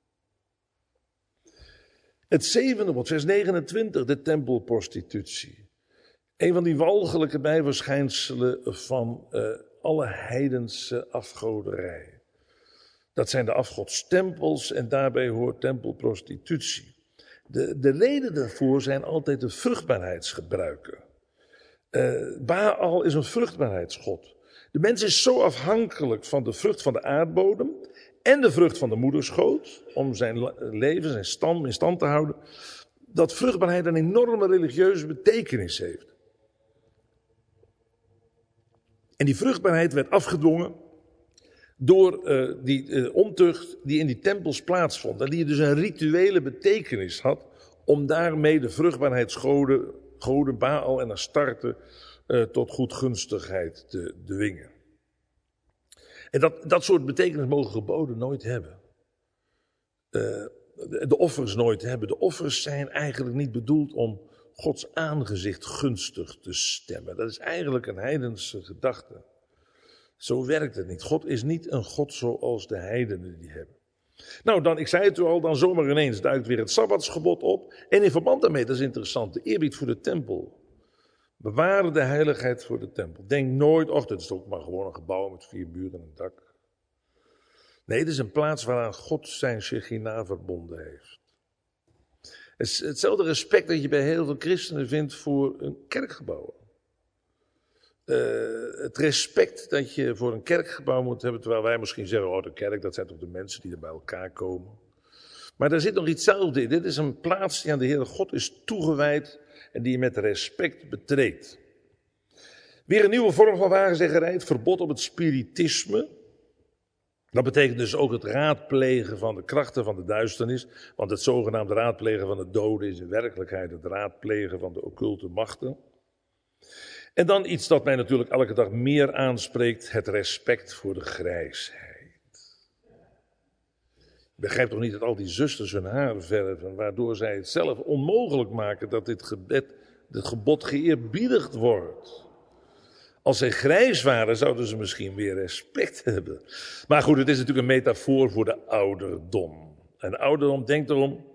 Het zevende bod, vers 29, de tempelprostitutie. Een van die walgelijke bijverschijnselen van alle heidense afgoderij. Dat zijn de afgodstempels en daarbij hoort tempelprostitutie. De reden daarvoor zijn altijd de vruchtbaarheidsgebruiken. Baal is een vruchtbaarheidsgod. De mens is zo afhankelijk van de vrucht van de aardbodem en de vrucht van de moederschoot, om zijn leven, zijn stand in stand te houden, dat vruchtbaarheid een enorme religieuze betekenis heeft. En die vruchtbaarheid werd afgedwongen door die ontucht die in die tempels plaatsvond. En die dus een rituele betekenis had om daarmee de vruchtbaarheidsgoden Baal en Astarte tot goedgunstigheid te dwingen. En dat soort betekenis mogen geboden nooit hebben. De offers nooit hebben. De offers zijn eigenlijk niet bedoeld om Gods aangezicht gunstig te stemmen. Dat is eigenlijk een heidense gedachte. Zo werkt het niet. God is niet een God zoals de heidenen die hebben. Nou, dan, ik zei het u al, dan zomaar ineens duikt weer het Sabbatsgebod op. En in verband daarmee, dat is interessant, de eerbied voor de tempel. Bewaar de heiligheid voor de tempel. Denk nooit, dat is ook maar gewoon een gebouw met 4 muren en een dak. Nee, het is een plaats waaraan God zijn Shechina verbonden heeft. Het is hetzelfde respect dat je bij heel veel christenen vindt voor een kerkgebouw. Het respect dat je voor een kerkgebouw moet hebben, terwijl wij misschien zeggen, de kerk, dat zijn toch de mensen die er bij elkaar komen. Maar daar zit nog iets hetzelfde in. Dit is een plaats die aan de Heere God is toegewijd en die je met respect betreedt. Weer een nieuwe vorm van wagenzeggerij, het verbod op het spiritisme. Dat betekent dus ook het raadplegen van de krachten van de duisternis. Want het zogenaamde raadplegen van de doden is in werkelijkheid het raadplegen van de occulte machten. En dan iets dat mij natuurlijk elke dag meer aanspreekt, het respect voor de grijsheid. Ik begrijp toch niet dat al die zusters hun haar verven, waardoor zij het zelf onmogelijk maken dat dit gebod geëerbiedigd wordt. Als zij grijs waren, zouden ze misschien weer respect hebben. Maar goed, het is natuurlijk een metafoor voor de ouderdom. En ouderdom, denk erom,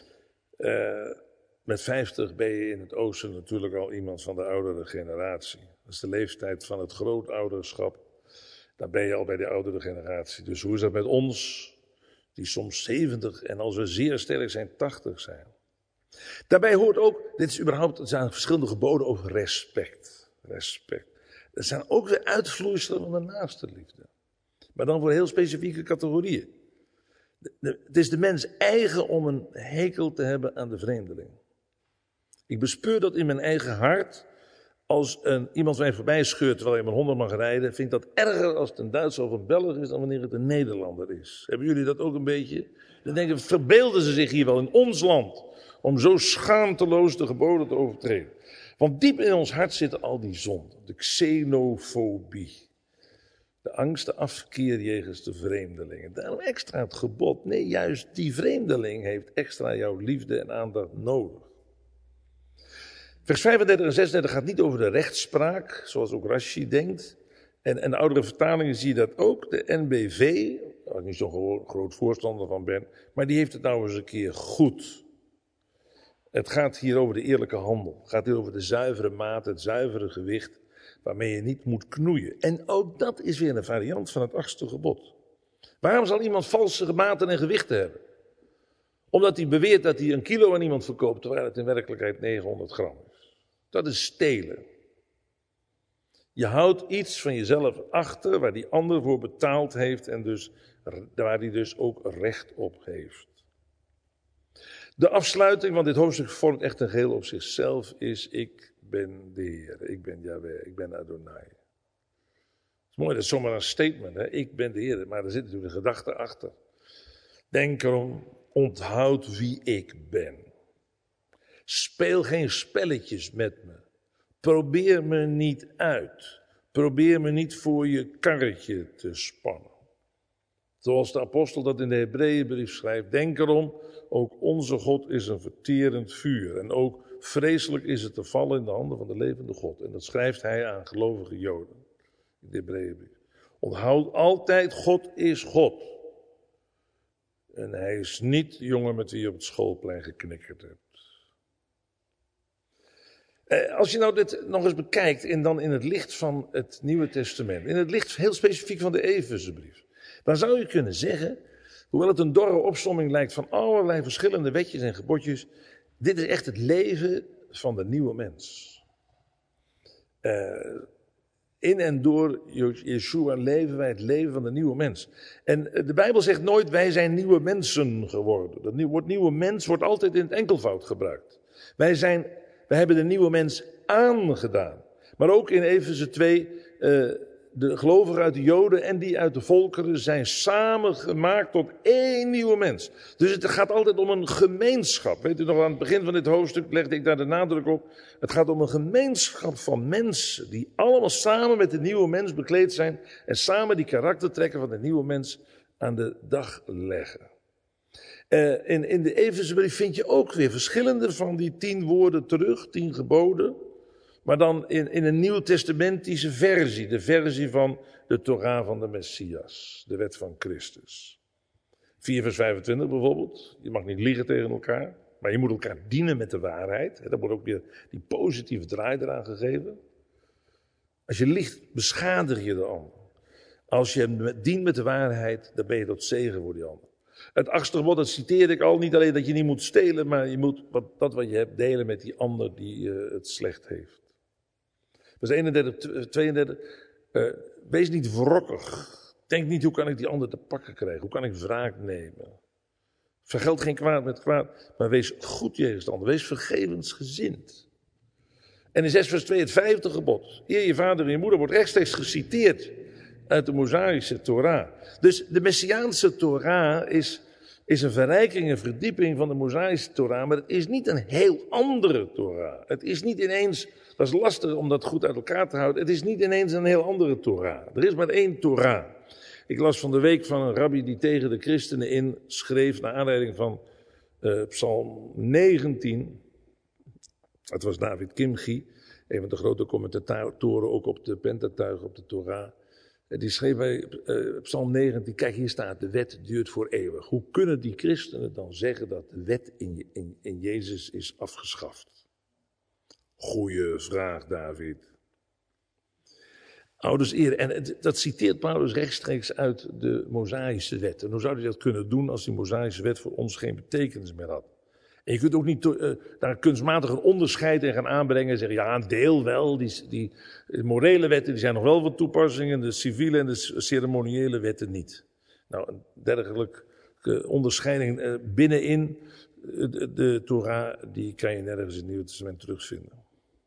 met 50 ben je in het oosten natuurlijk al iemand van de oudere generatie. Dat is de leeftijd van het grootouderschap. Dan ben je al bij de oudere generatie. Dus hoe is dat met ons, die soms 70 en als we zeer sterk zijn, 80 zijn. Daarbij hoort ook, er zijn verschillende geboden over respect. Respect. Dat zijn ook weer uitvloeiselen van de naaste liefde. Maar dan voor heel specifieke categorieën. Het is de mens eigen om een hekel te hebben aan de vreemdeling. Ik bespeur dat in mijn eigen hart. Als iemand mij voorbij scheurt terwijl hij met 100 mag rijden, vind ik dat erger als het een Duitser of een Belg is dan wanneer het een Nederlander is. Hebben jullie dat ook een beetje? Dan denken, verbeelden ze zich hier wel in ons land om zo schaamteloos de geboden te overtreden. Want diep in ons hart zitten al die zonden. De xenofobie. De angst, de afkeer jegens de vreemdelingen. Daarom extra het gebod. Nee, juist die vreemdeling heeft extra jouw liefde en aandacht nodig. Vers 35 en 36 gaat niet over de rechtspraak, zoals ook Rashi denkt. En de oudere vertalingen zie je dat ook. De NBV, waar ik niet zo'n groot voorstander van ben, maar die heeft het nou eens een keer goed. Het gaat hier over de eerlijke handel. Het gaat hier over de zuivere maat, het zuivere gewicht, waarmee je niet moet knoeien. En ook dat is weer een variant van het 8e gebod. Waarom zal iemand valse maten en gewichten hebben? Omdat hij beweert dat hij 1 kilo aan iemand verkoopt, terwijl het in werkelijkheid 900 gram is. Dat is stelen. Je houdt iets van jezelf achter waar die ander voor betaald heeft en dus, waar hij dus ook recht op heeft. De afsluiting, want dit hoofdstuk vormt echt een geheel op zichzelf, is: ik ben de Heer, ik ben Yahweh, ik ben Adonai. Het is mooi, dat is zomaar een statement, hè? Ik ben de Heer, maar er zit natuurlijk een gedachte achter. Denk erom, onthoud wie ik ben. Speel geen spelletjes met me. Probeer me niet uit. Probeer me niet voor je karretje te spannen. Zoals de apostel dat in de Hebreeënbrief schrijft. Denk erom, ook onze God is een verterend vuur. En ook vreselijk is het te vallen in de handen van de levende God. En dat schrijft hij aan gelovige Joden. In de Hebreeënbrief. Onthoud altijd, God is God. En hij is niet de jongen met wie je op het schoolplein geknikkerd hebt. Als je nou dit nog eens bekijkt en dan in het licht van het Nieuwe Testament, in het licht heel specifiek van de Efezebrief, dan zou je kunnen zeggen, hoewel het een dorre opsomming lijkt van allerlei verschillende wetjes en gebodjes, dit is echt het leven van de nieuwe mens. In en door Yeshua leven wij het leven van de nieuwe mens. En de Bijbel zegt nooit, wij zijn nieuwe mensen geworden. Dat woord nieuwe mens wordt altijd in het enkelvoud gebruikt. Wij hebben de nieuwe mens aangedaan. Maar ook in Efeze 2, de gelovigen uit de Joden en die uit de volkeren zijn samengemaakt tot één nieuwe mens. Dus het gaat altijd om een gemeenschap. Weet u nog, aan het begin van dit hoofdstuk legde ik daar de nadruk op. Het gaat om een gemeenschap van mensen die allemaal samen met de nieuwe mens bekleed zijn en samen die karaktertrekken van de nieuwe mens aan de dag leggen. In de Efezebrief vind je ook weer verschillende van die 10 woorden terug, 10 geboden. Maar dan in een nieuwtestamentische versie. De versie van de Torah van de Messias. De wet van Christus. 4 vers 25 bijvoorbeeld. Je mag niet liegen tegen elkaar. Maar je moet elkaar dienen met de waarheid. Daar wordt ook weer die positieve draai eraan gegeven. Als je liegt, beschadig je de ander. Als je hem dient met de waarheid, dan ben je tot zegen voor die ander. Het 8e gebod, dat citeer ik al. Niet alleen dat je niet moet stelen, maar je moet dat wat je hebt delen met die ander die het slecht heeft. Vers 31, 32. Wees niet wrokkig. Denk niet, hoe kan ik die ander te pakken krijgen? Hoe kan ik wraak nemen? Vergeld geen kwaad met kwaad, maar wees goed jegens de ander. Wees vergevensgezind. En in 6 vers 2 het 5e gebod. Eer je vader en je moeder wordt rechtstreeks geciteerd uit de Mosaïsche Torah. Dus de Messiaanse Torah is een verrijking en verdieping van de Mosaïsche Torah, maar het is niet een heel andere Torah. Het is niet ineens, dat is lastig om dat goed uit elkaar te houden, het is niet ineens een heel andere Torah. Er is maar één Torah. Ik las van de week van een rabbi die tegen de christenen in schreef, naar aanleiding van Psalm 19. Het was David Kimchi, een van de grote commentatoren ook op de Pentateuch, op de Torah. Die schreef bij Psalm 19, kijk hier staat, de wet duurt voor eeuwig. Hoe kunnen die christenen dan zeggen dat de wet in Jezus is afgeschaft? Goeie vraag, David. Ouders eer, en dat citeert Paulus rechtstreeks uit de Mosaïsche wet. En hoe zou hij dat kunnen doen als die Mosaïsche wet voor ons geen betekenis meer had? En je kunt ook niet daar kunstmatig een onderscheid in gaan aanbrengen en zeggen, ja, een deel wel, die morele wetten die zijn nog wel van toepassing en de civiele en de ceremoniële wetten niet. Nou, een dergelijke onderscheiding binnenin de Torah, die kan je nergens in het Nieuwe Testament terugvinden.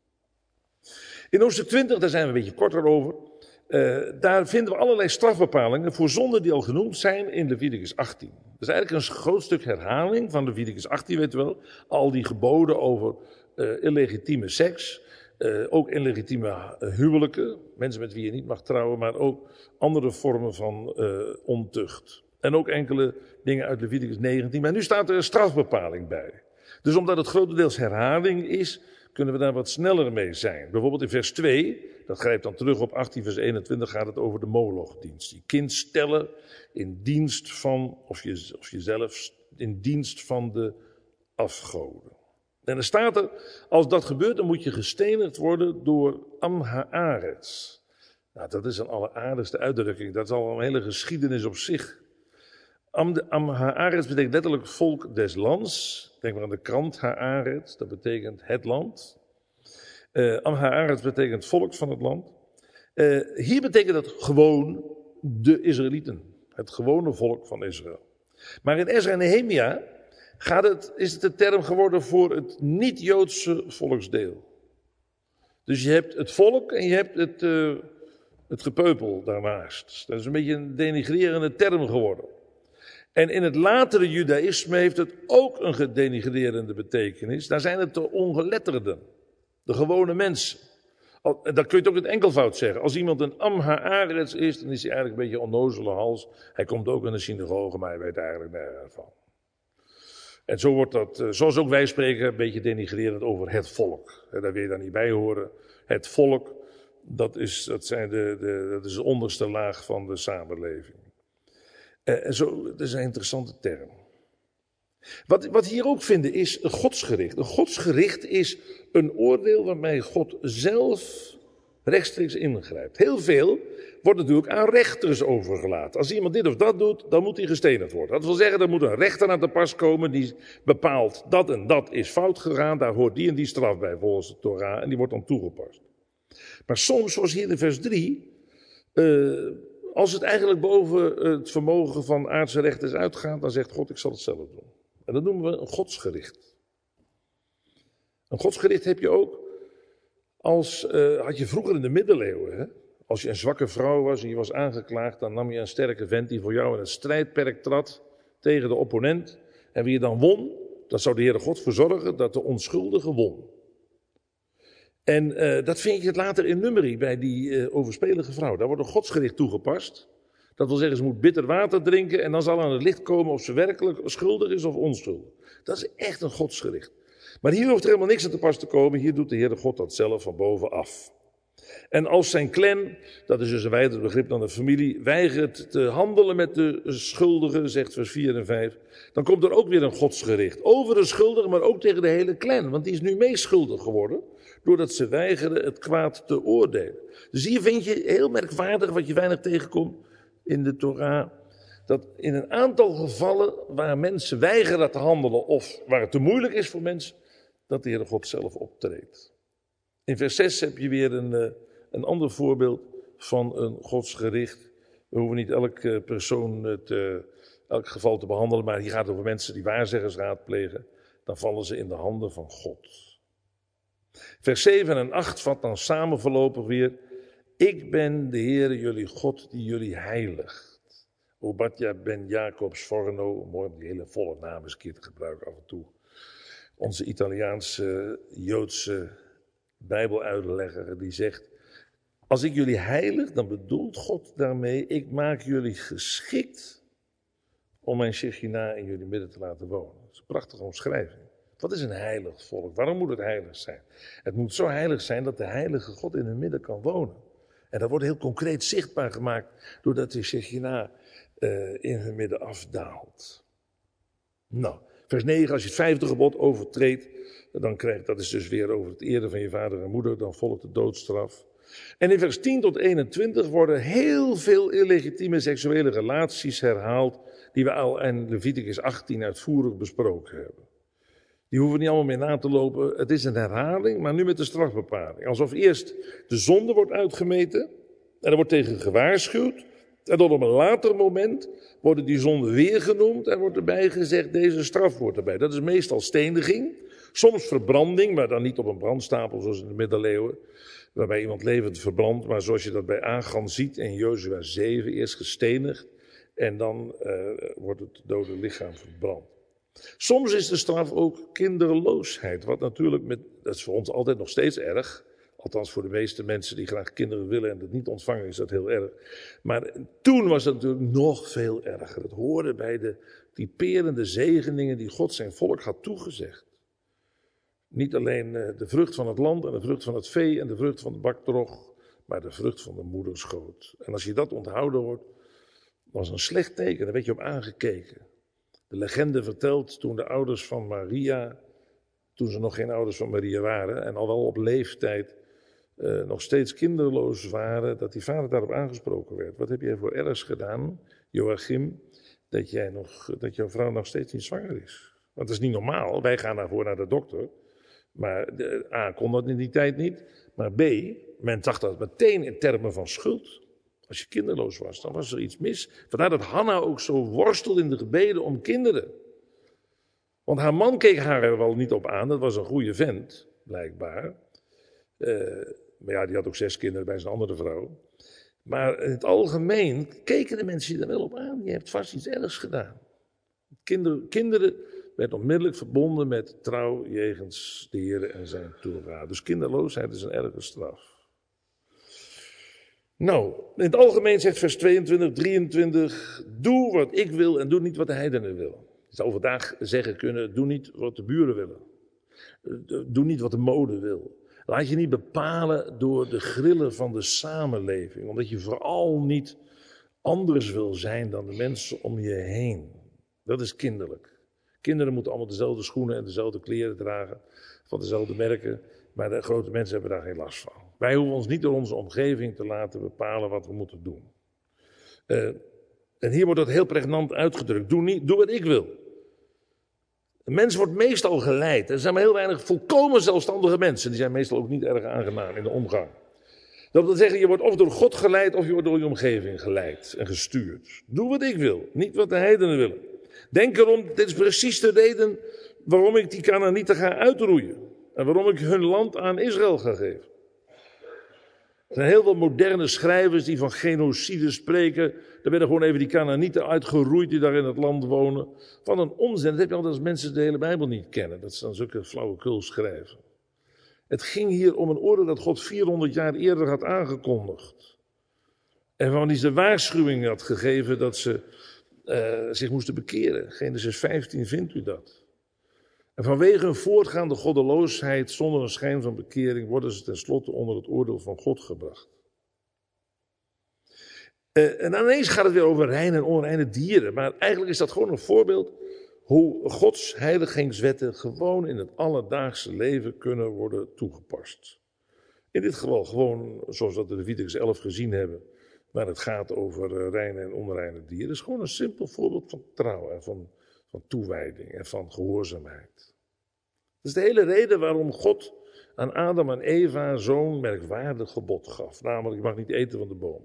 In hoofdstuk 20, daar zijn we een beetje korter over, daar vinden we allerlei strafbepalingen voor zonden die al genoemd zijn in Leviticus 18. Dat is eigenlijk een groot stuk herhaling van Leviticus 18, weet u wel. Al die geboden over illegitieme seks, ook illegitieme huwelijken, mensen met wie je niet mag trouwen, maar ook andere vormen van ontucht. En ook enkele dingen uit Leviticus 19, maar nu staat er een strafbepaling bij. Dus omdat het grotendeels herhaling is, kunnen we daar wat sneller mee zijn. Bijvoorbeeld in vers 2, dat grijpt dan terug op 18 vers 21, gaat het over de molochdienst. Je kind stellen in dienst van, of jezelf in dienst van de afgoden. En er staat er, als dat gebeurt, dan moet je gestenigd worden door Am Haaretz. Nou, dat is een alleraardigste uitdrukking. Dat is al een hele geschiedenis op zich. Am Haaretz betekent letterlijk volk des lands. Denk maar aan de krant Haaretz, dat betekent het land. Am Haaretz betekent volk van het land. Hier betekent dat gewoon de Israëlieten. Het gewone volk van Israël. Maar in Ezra en Nehemia is het de term geworden voor het niet-Joodse volksdeel. Dus je hebt het volk en je hebt het gepeupel daarnaast. Dat is een beetje een denigrerende term geworden. En in het latere judaïsme heeft het ook een gedenigrerende betekenis. Daar zijn het de ongeletterden, de gewone mensen. Dat kun je het ook in het enkelvoud zeggen. Als iemand een Am Haaretz is, dan is hij eigenlijk een beetje een onnozele hals. Hij komt ook in de synagoge, maar hij weet eigenlijk nergens van. En zo wordt dat, zoals ook wij spreken, een beetje denigrerend over het volk. Daar wil je dan niet bij horen. Het volk, dat is de onderste laag van de samenleving. Dat is een interessante term. Wat we hier ook vinden is een godsgericht. Een godsgericht is een oordeel waarmee God zelf rechtstreeks ingrijpt. Heel veel wordt natuurlijk aan rechters overgelaten. Als iemand dit of dat doet, dan moet hij gestenigd worden. Dat wil zeggen, er moet een rechter aan te pas komen die bepaalt dat en dat is fout gegaan. Daar hoort die en die straf bij volgens de Torah en die wordt dan toegepast. Maar soms, zoals hier in vers 3... als het eigenlijk boven het vermogen van aardse rechters uitgaat, dan zegt God, ik zal het zelf doen. En dat noemen we een godsgericht. Een godsgericht heb je ook had je vroeger in de middeleeuwen. Hè? Als je een zwakke vrouw was en je was aangeklaagd, dan nam je een sterke vent die voor jou in het strijdperk trad tegen de opponent. En wie je dan won, dat zou de Heere God voor zorgen dat de onschuldige won. En dat vind je het later in Numeri bij die overspelige vrouw. Daar wordt een godsgericht toegepast. Dat wil zeggen, ze moet bitter water drinken en dan zal aan het licht komen of ze werkelijk schuldig is of onschuldig. Dat is echt een godsgericht. Maar hier hoeft er helemaal niks aan te pas te komen. Hier doet de Heere God dat zelf van bovenaf. En als zijn clan, dat is dus een wijder begrip dan de familie, weigert te handelen met de schuldigen, zegt vers 4 en 5, dan komt er ook weer een godsgericht. Over de schuldigen, maar ook tegen de hele clan. Want die is nu meeschuldig geworden, doordat ze weigeren het kwaad te oordelen. Dus hier vind je heel merkwaardig, wat je weinig tegenkomt in de Torah, dat in een aantal gevallen waar mensen weigeren te handelen of waar het te moeilijk is voor mensen, dat de Heere God zelf optreedt. In vers 6 heb je weer een ander voorbeeld van een godsgericht. We hoeven niet elk persoon, elk geval te behandelen, maar hier gaat het over mensen die waarzeggers raadplegen. Dan vallen ze in de handen van God. Vers 7 en 8 vat dan samen voorlopig weer. Ik ben de Heere jullie God die jullie heiligt. Obadja ben Jacob Sforno, mooi om die hele volle naam eens een keer te gebruiken af en toe. Onze Italiaanse, Joodse Bijbeluitlegger die zegt, als ik jullie heilig, dan bedoelt God daarmee, ik maak jullie geschikt om mijn Shechina in jullie midden te laten wonen. Dat is een prachtige omschrijving. Wat is een heilig volk? Waarom moet het heilig zijn? Het moet zo heilig zijn dat de heilige God in hun midden kan wonen. En dat wordt heel concreet zichtbaar gemaakt doordat de Shechina in hun midden afdaalt. Nou, vers 9, als je het 5e gebod overtreedt, dan krijgt dat is dus weer over het eren van je vader en moeder, dan volgt de doodstraf. En in vers 10 tot 21 worden heel veel illegitieme seksuele relaties herhaald, die we al in Leviticus 18 uitvoerig besproken hebben. Die hoeven niet allemaal meer na te lopen. Het is een herhaling, maar nu met de strafbepaling. Alsof eerst de zonde wordt uitgemeten en er wordt tegen gewaarschuwd. En dan op een later moment worden die zonden weer genoemd en wordt erbij gezegd, deze straf wordt erbij. Dat is meestal steniging, soms verbranding, maar dan niet op een brandstapel zoals in de middeleeuwen, waarbij iemand levend verbrandt, maar zoals je dat bij Achan ziet in Jozua 7, eerst gestenigd en dan wordt het dode lichaam verbrand. Soms is de straf ook kinderloosheid, wat natuurlijk, dat is voor ons altijd nog steeds erg. Althans voor de meeste mensen die graag kinderen willen en dat niet ontvangen is dat heel erg. Maar toen was het natuurlijk nog veel erger. Het hoorde bij de typerende zegeningen die God zijn volk had toegezegd. Niet alleen de vrucht van het land en de vrucht van het vee en de vrucht van de baktrog, maar de vrucht van de moederschoot. En als je dat onthouden wordt, was een slecht teken, daar werd je op aangekeken. De legende vertelt toen de ouders van Maria, toen ze nog geen ouders van Maria waren en al wel op leeftijd nog steeds kinderloos waren, dat die vader daarop aangesproken werd. Wat heb jij voor ergs gedaan, Joachim, dat jouw vrouw nog steeds niet zwanger is? Want dat is niet normaal, wij gaan daarvoor naar de dokter. Maar A, kon dat in die tijd niet, maar B, men zag dat meteen in termen van schuld. Als je kinderloos was, dan was er iets mis. Vandaar dat Hanna ook zo worstelde in de gebeden om kinderen. Want haar man keek haar er wel niet op aan, dat was een goede vent, blijkbaar. Maar ja, die had ook 6 kinderen bij zijn andere vrouw. Maar in het algemeen keken de mensen je er wel op aan. Je hebt vast iets ergs gedaan. Kinderen werden onmiddellijk verbonden met trouw jegens de Heer en zijn Torah. Dus kinderloosheid is een erge straf. Nou, in het algemeen zegt vers 22, 23, doe wat ik wil en doe niet wat de heidenen willen. Je zou vandaag zeggen kunnen, doe niet wat de buren willen. Doe niet wat de mode wil. Laat je niet bepalen door de grillen van de samenleving. Omdat je vooral niet anders wil zijn dan de mensen om je heen. Dat is kinderlijk. Kinderen moeten allemaal dezelfde schoenen en dezelfde kleren dragen. Van dezelfde merken. Maar de grote mensen hebben daar geen last van. Wij hoeven ons niet door onze omgeving te laten bepalen wat we moeten doen. En hier wordt dat heel pregnant uitgedrukt. Doe wat ik wil. Een mens wordt meestal geleid. Er zijn maar heel weinig volkomen zelfstandige mensen. Die zijn meestal ook niet erg aangenaam in de omgang. Dat wil zeggen, je wordt of door God geleid of je wordt door je omgeving geleid en gestuurd. Doe wat ik wil, niet wat de heidenen willen. Denk erom, dit is precies de reden waarom ik die Kanaanieten ga uitroeien. En waarom ik hun land aan Israël ga geven. Er zijn heel veel moderne schrijvers die van genocide spreken. Er werden gewoon even die Kanaanieten uitgeroeid die daar in het land wonen. Van een onzin. Dat heb je altijd als mensen de hele Bijbel niet kennen. Dat ze dan zulke flauwekul schrijven. Het ging hier om een oordeel dat God 400 jaar eerder had aangekondigd. En waarvan hij de waarschuwing had gegeven dat ze zich moesten bekeren. Genesis 15 vindt u dat. En vanwege hun voortgaande goddeloosheid zonder een schijn van bekering worden ze tenslotte onder het oordeel van God gebracht. En dan ineens gaat het weer over reine en onreine dieren. Maar eigenlijk is dat gewoon een voorbeeld hoe Gods heiligingswetten gewoon in het alledaagse leven kunnen worden toegepast. In dit geval gewoon zoals we dat in Leviticus 11 gezien hebben. Waar het gaat over reine en onreine dieren. Het is gewoon een simpel voorbeeld van trouw en van toewijding en van gehoorzaamheid. Dat is de hele reden waarom God aan Adam en Eva zo'n merkwaardig gebod gaf. Namelijk, je mag niet eten van de boom.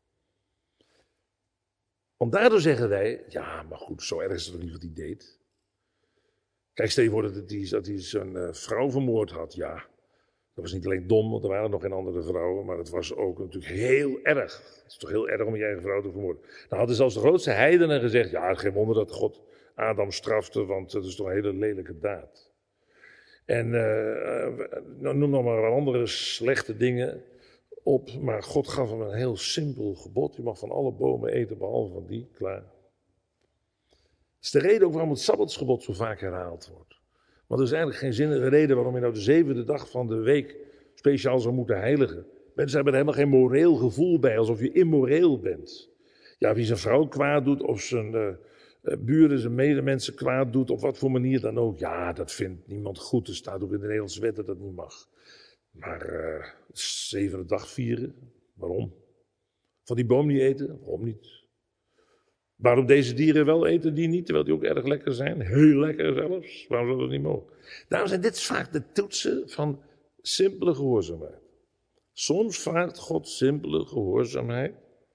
Want daardoor zeggen wij, ja, maar goed, zo erg is het toch niet wat hij deed. Kijk, stel je voor dat hij zijn vrouw vermoord had. Ja, dat was niet alleen dom, want er waren nog geen andere vrouwen. Maar het was ook natuurlijk heel erg. Het is toch heel erg om je eigen vrouw te vermoorden. Dan hadden zelfs de grootste heidenen gezegd, ja, geen wonder dat God Adam strafte, want dat is toch een hele lelijke daad. En noem nog maar wat andere slechte dingen op. Maar God gaf hem een heel simpel gebod. Je mag van alle bomen eten, behalve van die, klaar. Dat is de reden ook waarom het Sabbatsgebod zo vaak herhaald wordt. Want er is eigenlijk geen zinnige reden waarom je nou de 7e dag van de week speciaal zou moeten heiligen. Mensen hebben er helemaal geen moreel gevoel bij, alsof je immoreel bent. Ja, wie zijn vrouw kwaad doet of zijn buren, zijn medemensen kwaad doet, op wat voor manier dan ook. Ja, dat vindt niemand goed. Er staat ook in de Nederlandse wet dat dat niet mag. Maar 7e dag vieren, waarom? Van die boom niet eten, waarom niet? Waarom deze dieren wel eten, die niet, terwijl die ook erg lekker zijn? Heel lekker zelfs, waarom zou dat niet mogen? Daarom zijn dit vaak de toetsen van simpele gehoorzaamheid. Soms vraagt God simpele gehoorzaamheid.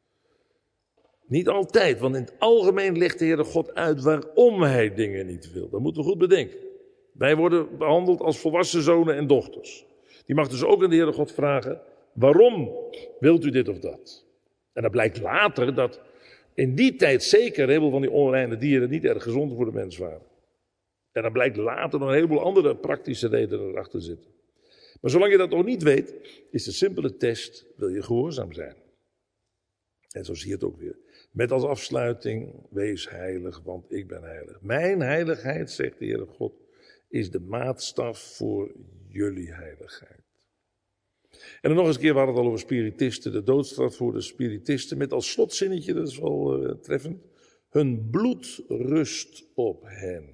Niet altijd, want in het algemeen legt de Heere God uit waarom hij dingen niet wil. Dat moeten we goed bedenken. Wij worden behandeld als volwassen zonen en dochters. Die mag dus ook aan de Heere God vragen, waarom wilt u dit of dat? En dan blijkt later dat in die tijd zeker een heleboel van die onreine dieren niet erg gezond voor de mens waren. En dan blijkt later nog een heleboel andere praktische redenen erachter zitten. Maar zolang je dat nog niet weet, is de simpele test, wil je gehoorzaam zijn? En zo zie je het ook weer. Met als afsluiting, wees heilig, want ik ben heilig. Mijn heiligheid, zegt de Heere God, is de maatstaf voor jullie heiligheid. En dan nog eens een keer, we hadden het al over spiritisten, de doodstraf voor de spiritisten. Met als slotzinnetje, dat is wel treffend, hun bloed rust op hen.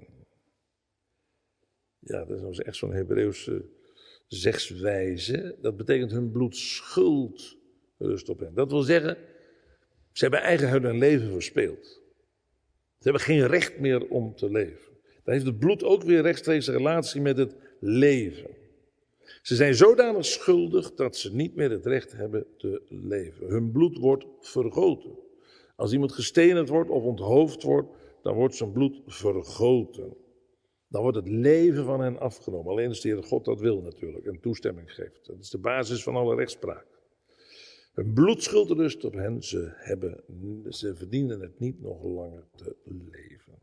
Ja, dat is echt zo'n Hebreeuwse zegswijze. Dat betekent hun bloedschuld rust op hen. Dat wil zeggen, ze hebben eigen hun leven verspeeld. Ze hebben geen recht meer om te leven. Dan heeft het bloed ook weer rechtstreeks een relatie met het leven. Ze zijn zodanig schuldig dat ze niet meer het recht hebben te leven. Hun bloed wordt vergoten. Als iemand gestenigd wordt of onthoofd wordt, dan wordt zijn bloed vergoten. Dan wordt het leven van hen afgenomen. Alleen als de Heer God dat wil natuurlijk en toestemming geeft. Dat is de basis van alle rechtspraak. Hun bloedschuld rust op hen. Ze verdienen het niet nog langer te leven.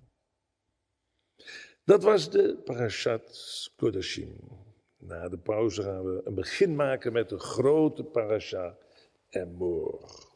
Dat was de Parashat Kodashim. Na de pauze gaan we een begin maken met de grote parasha Emor.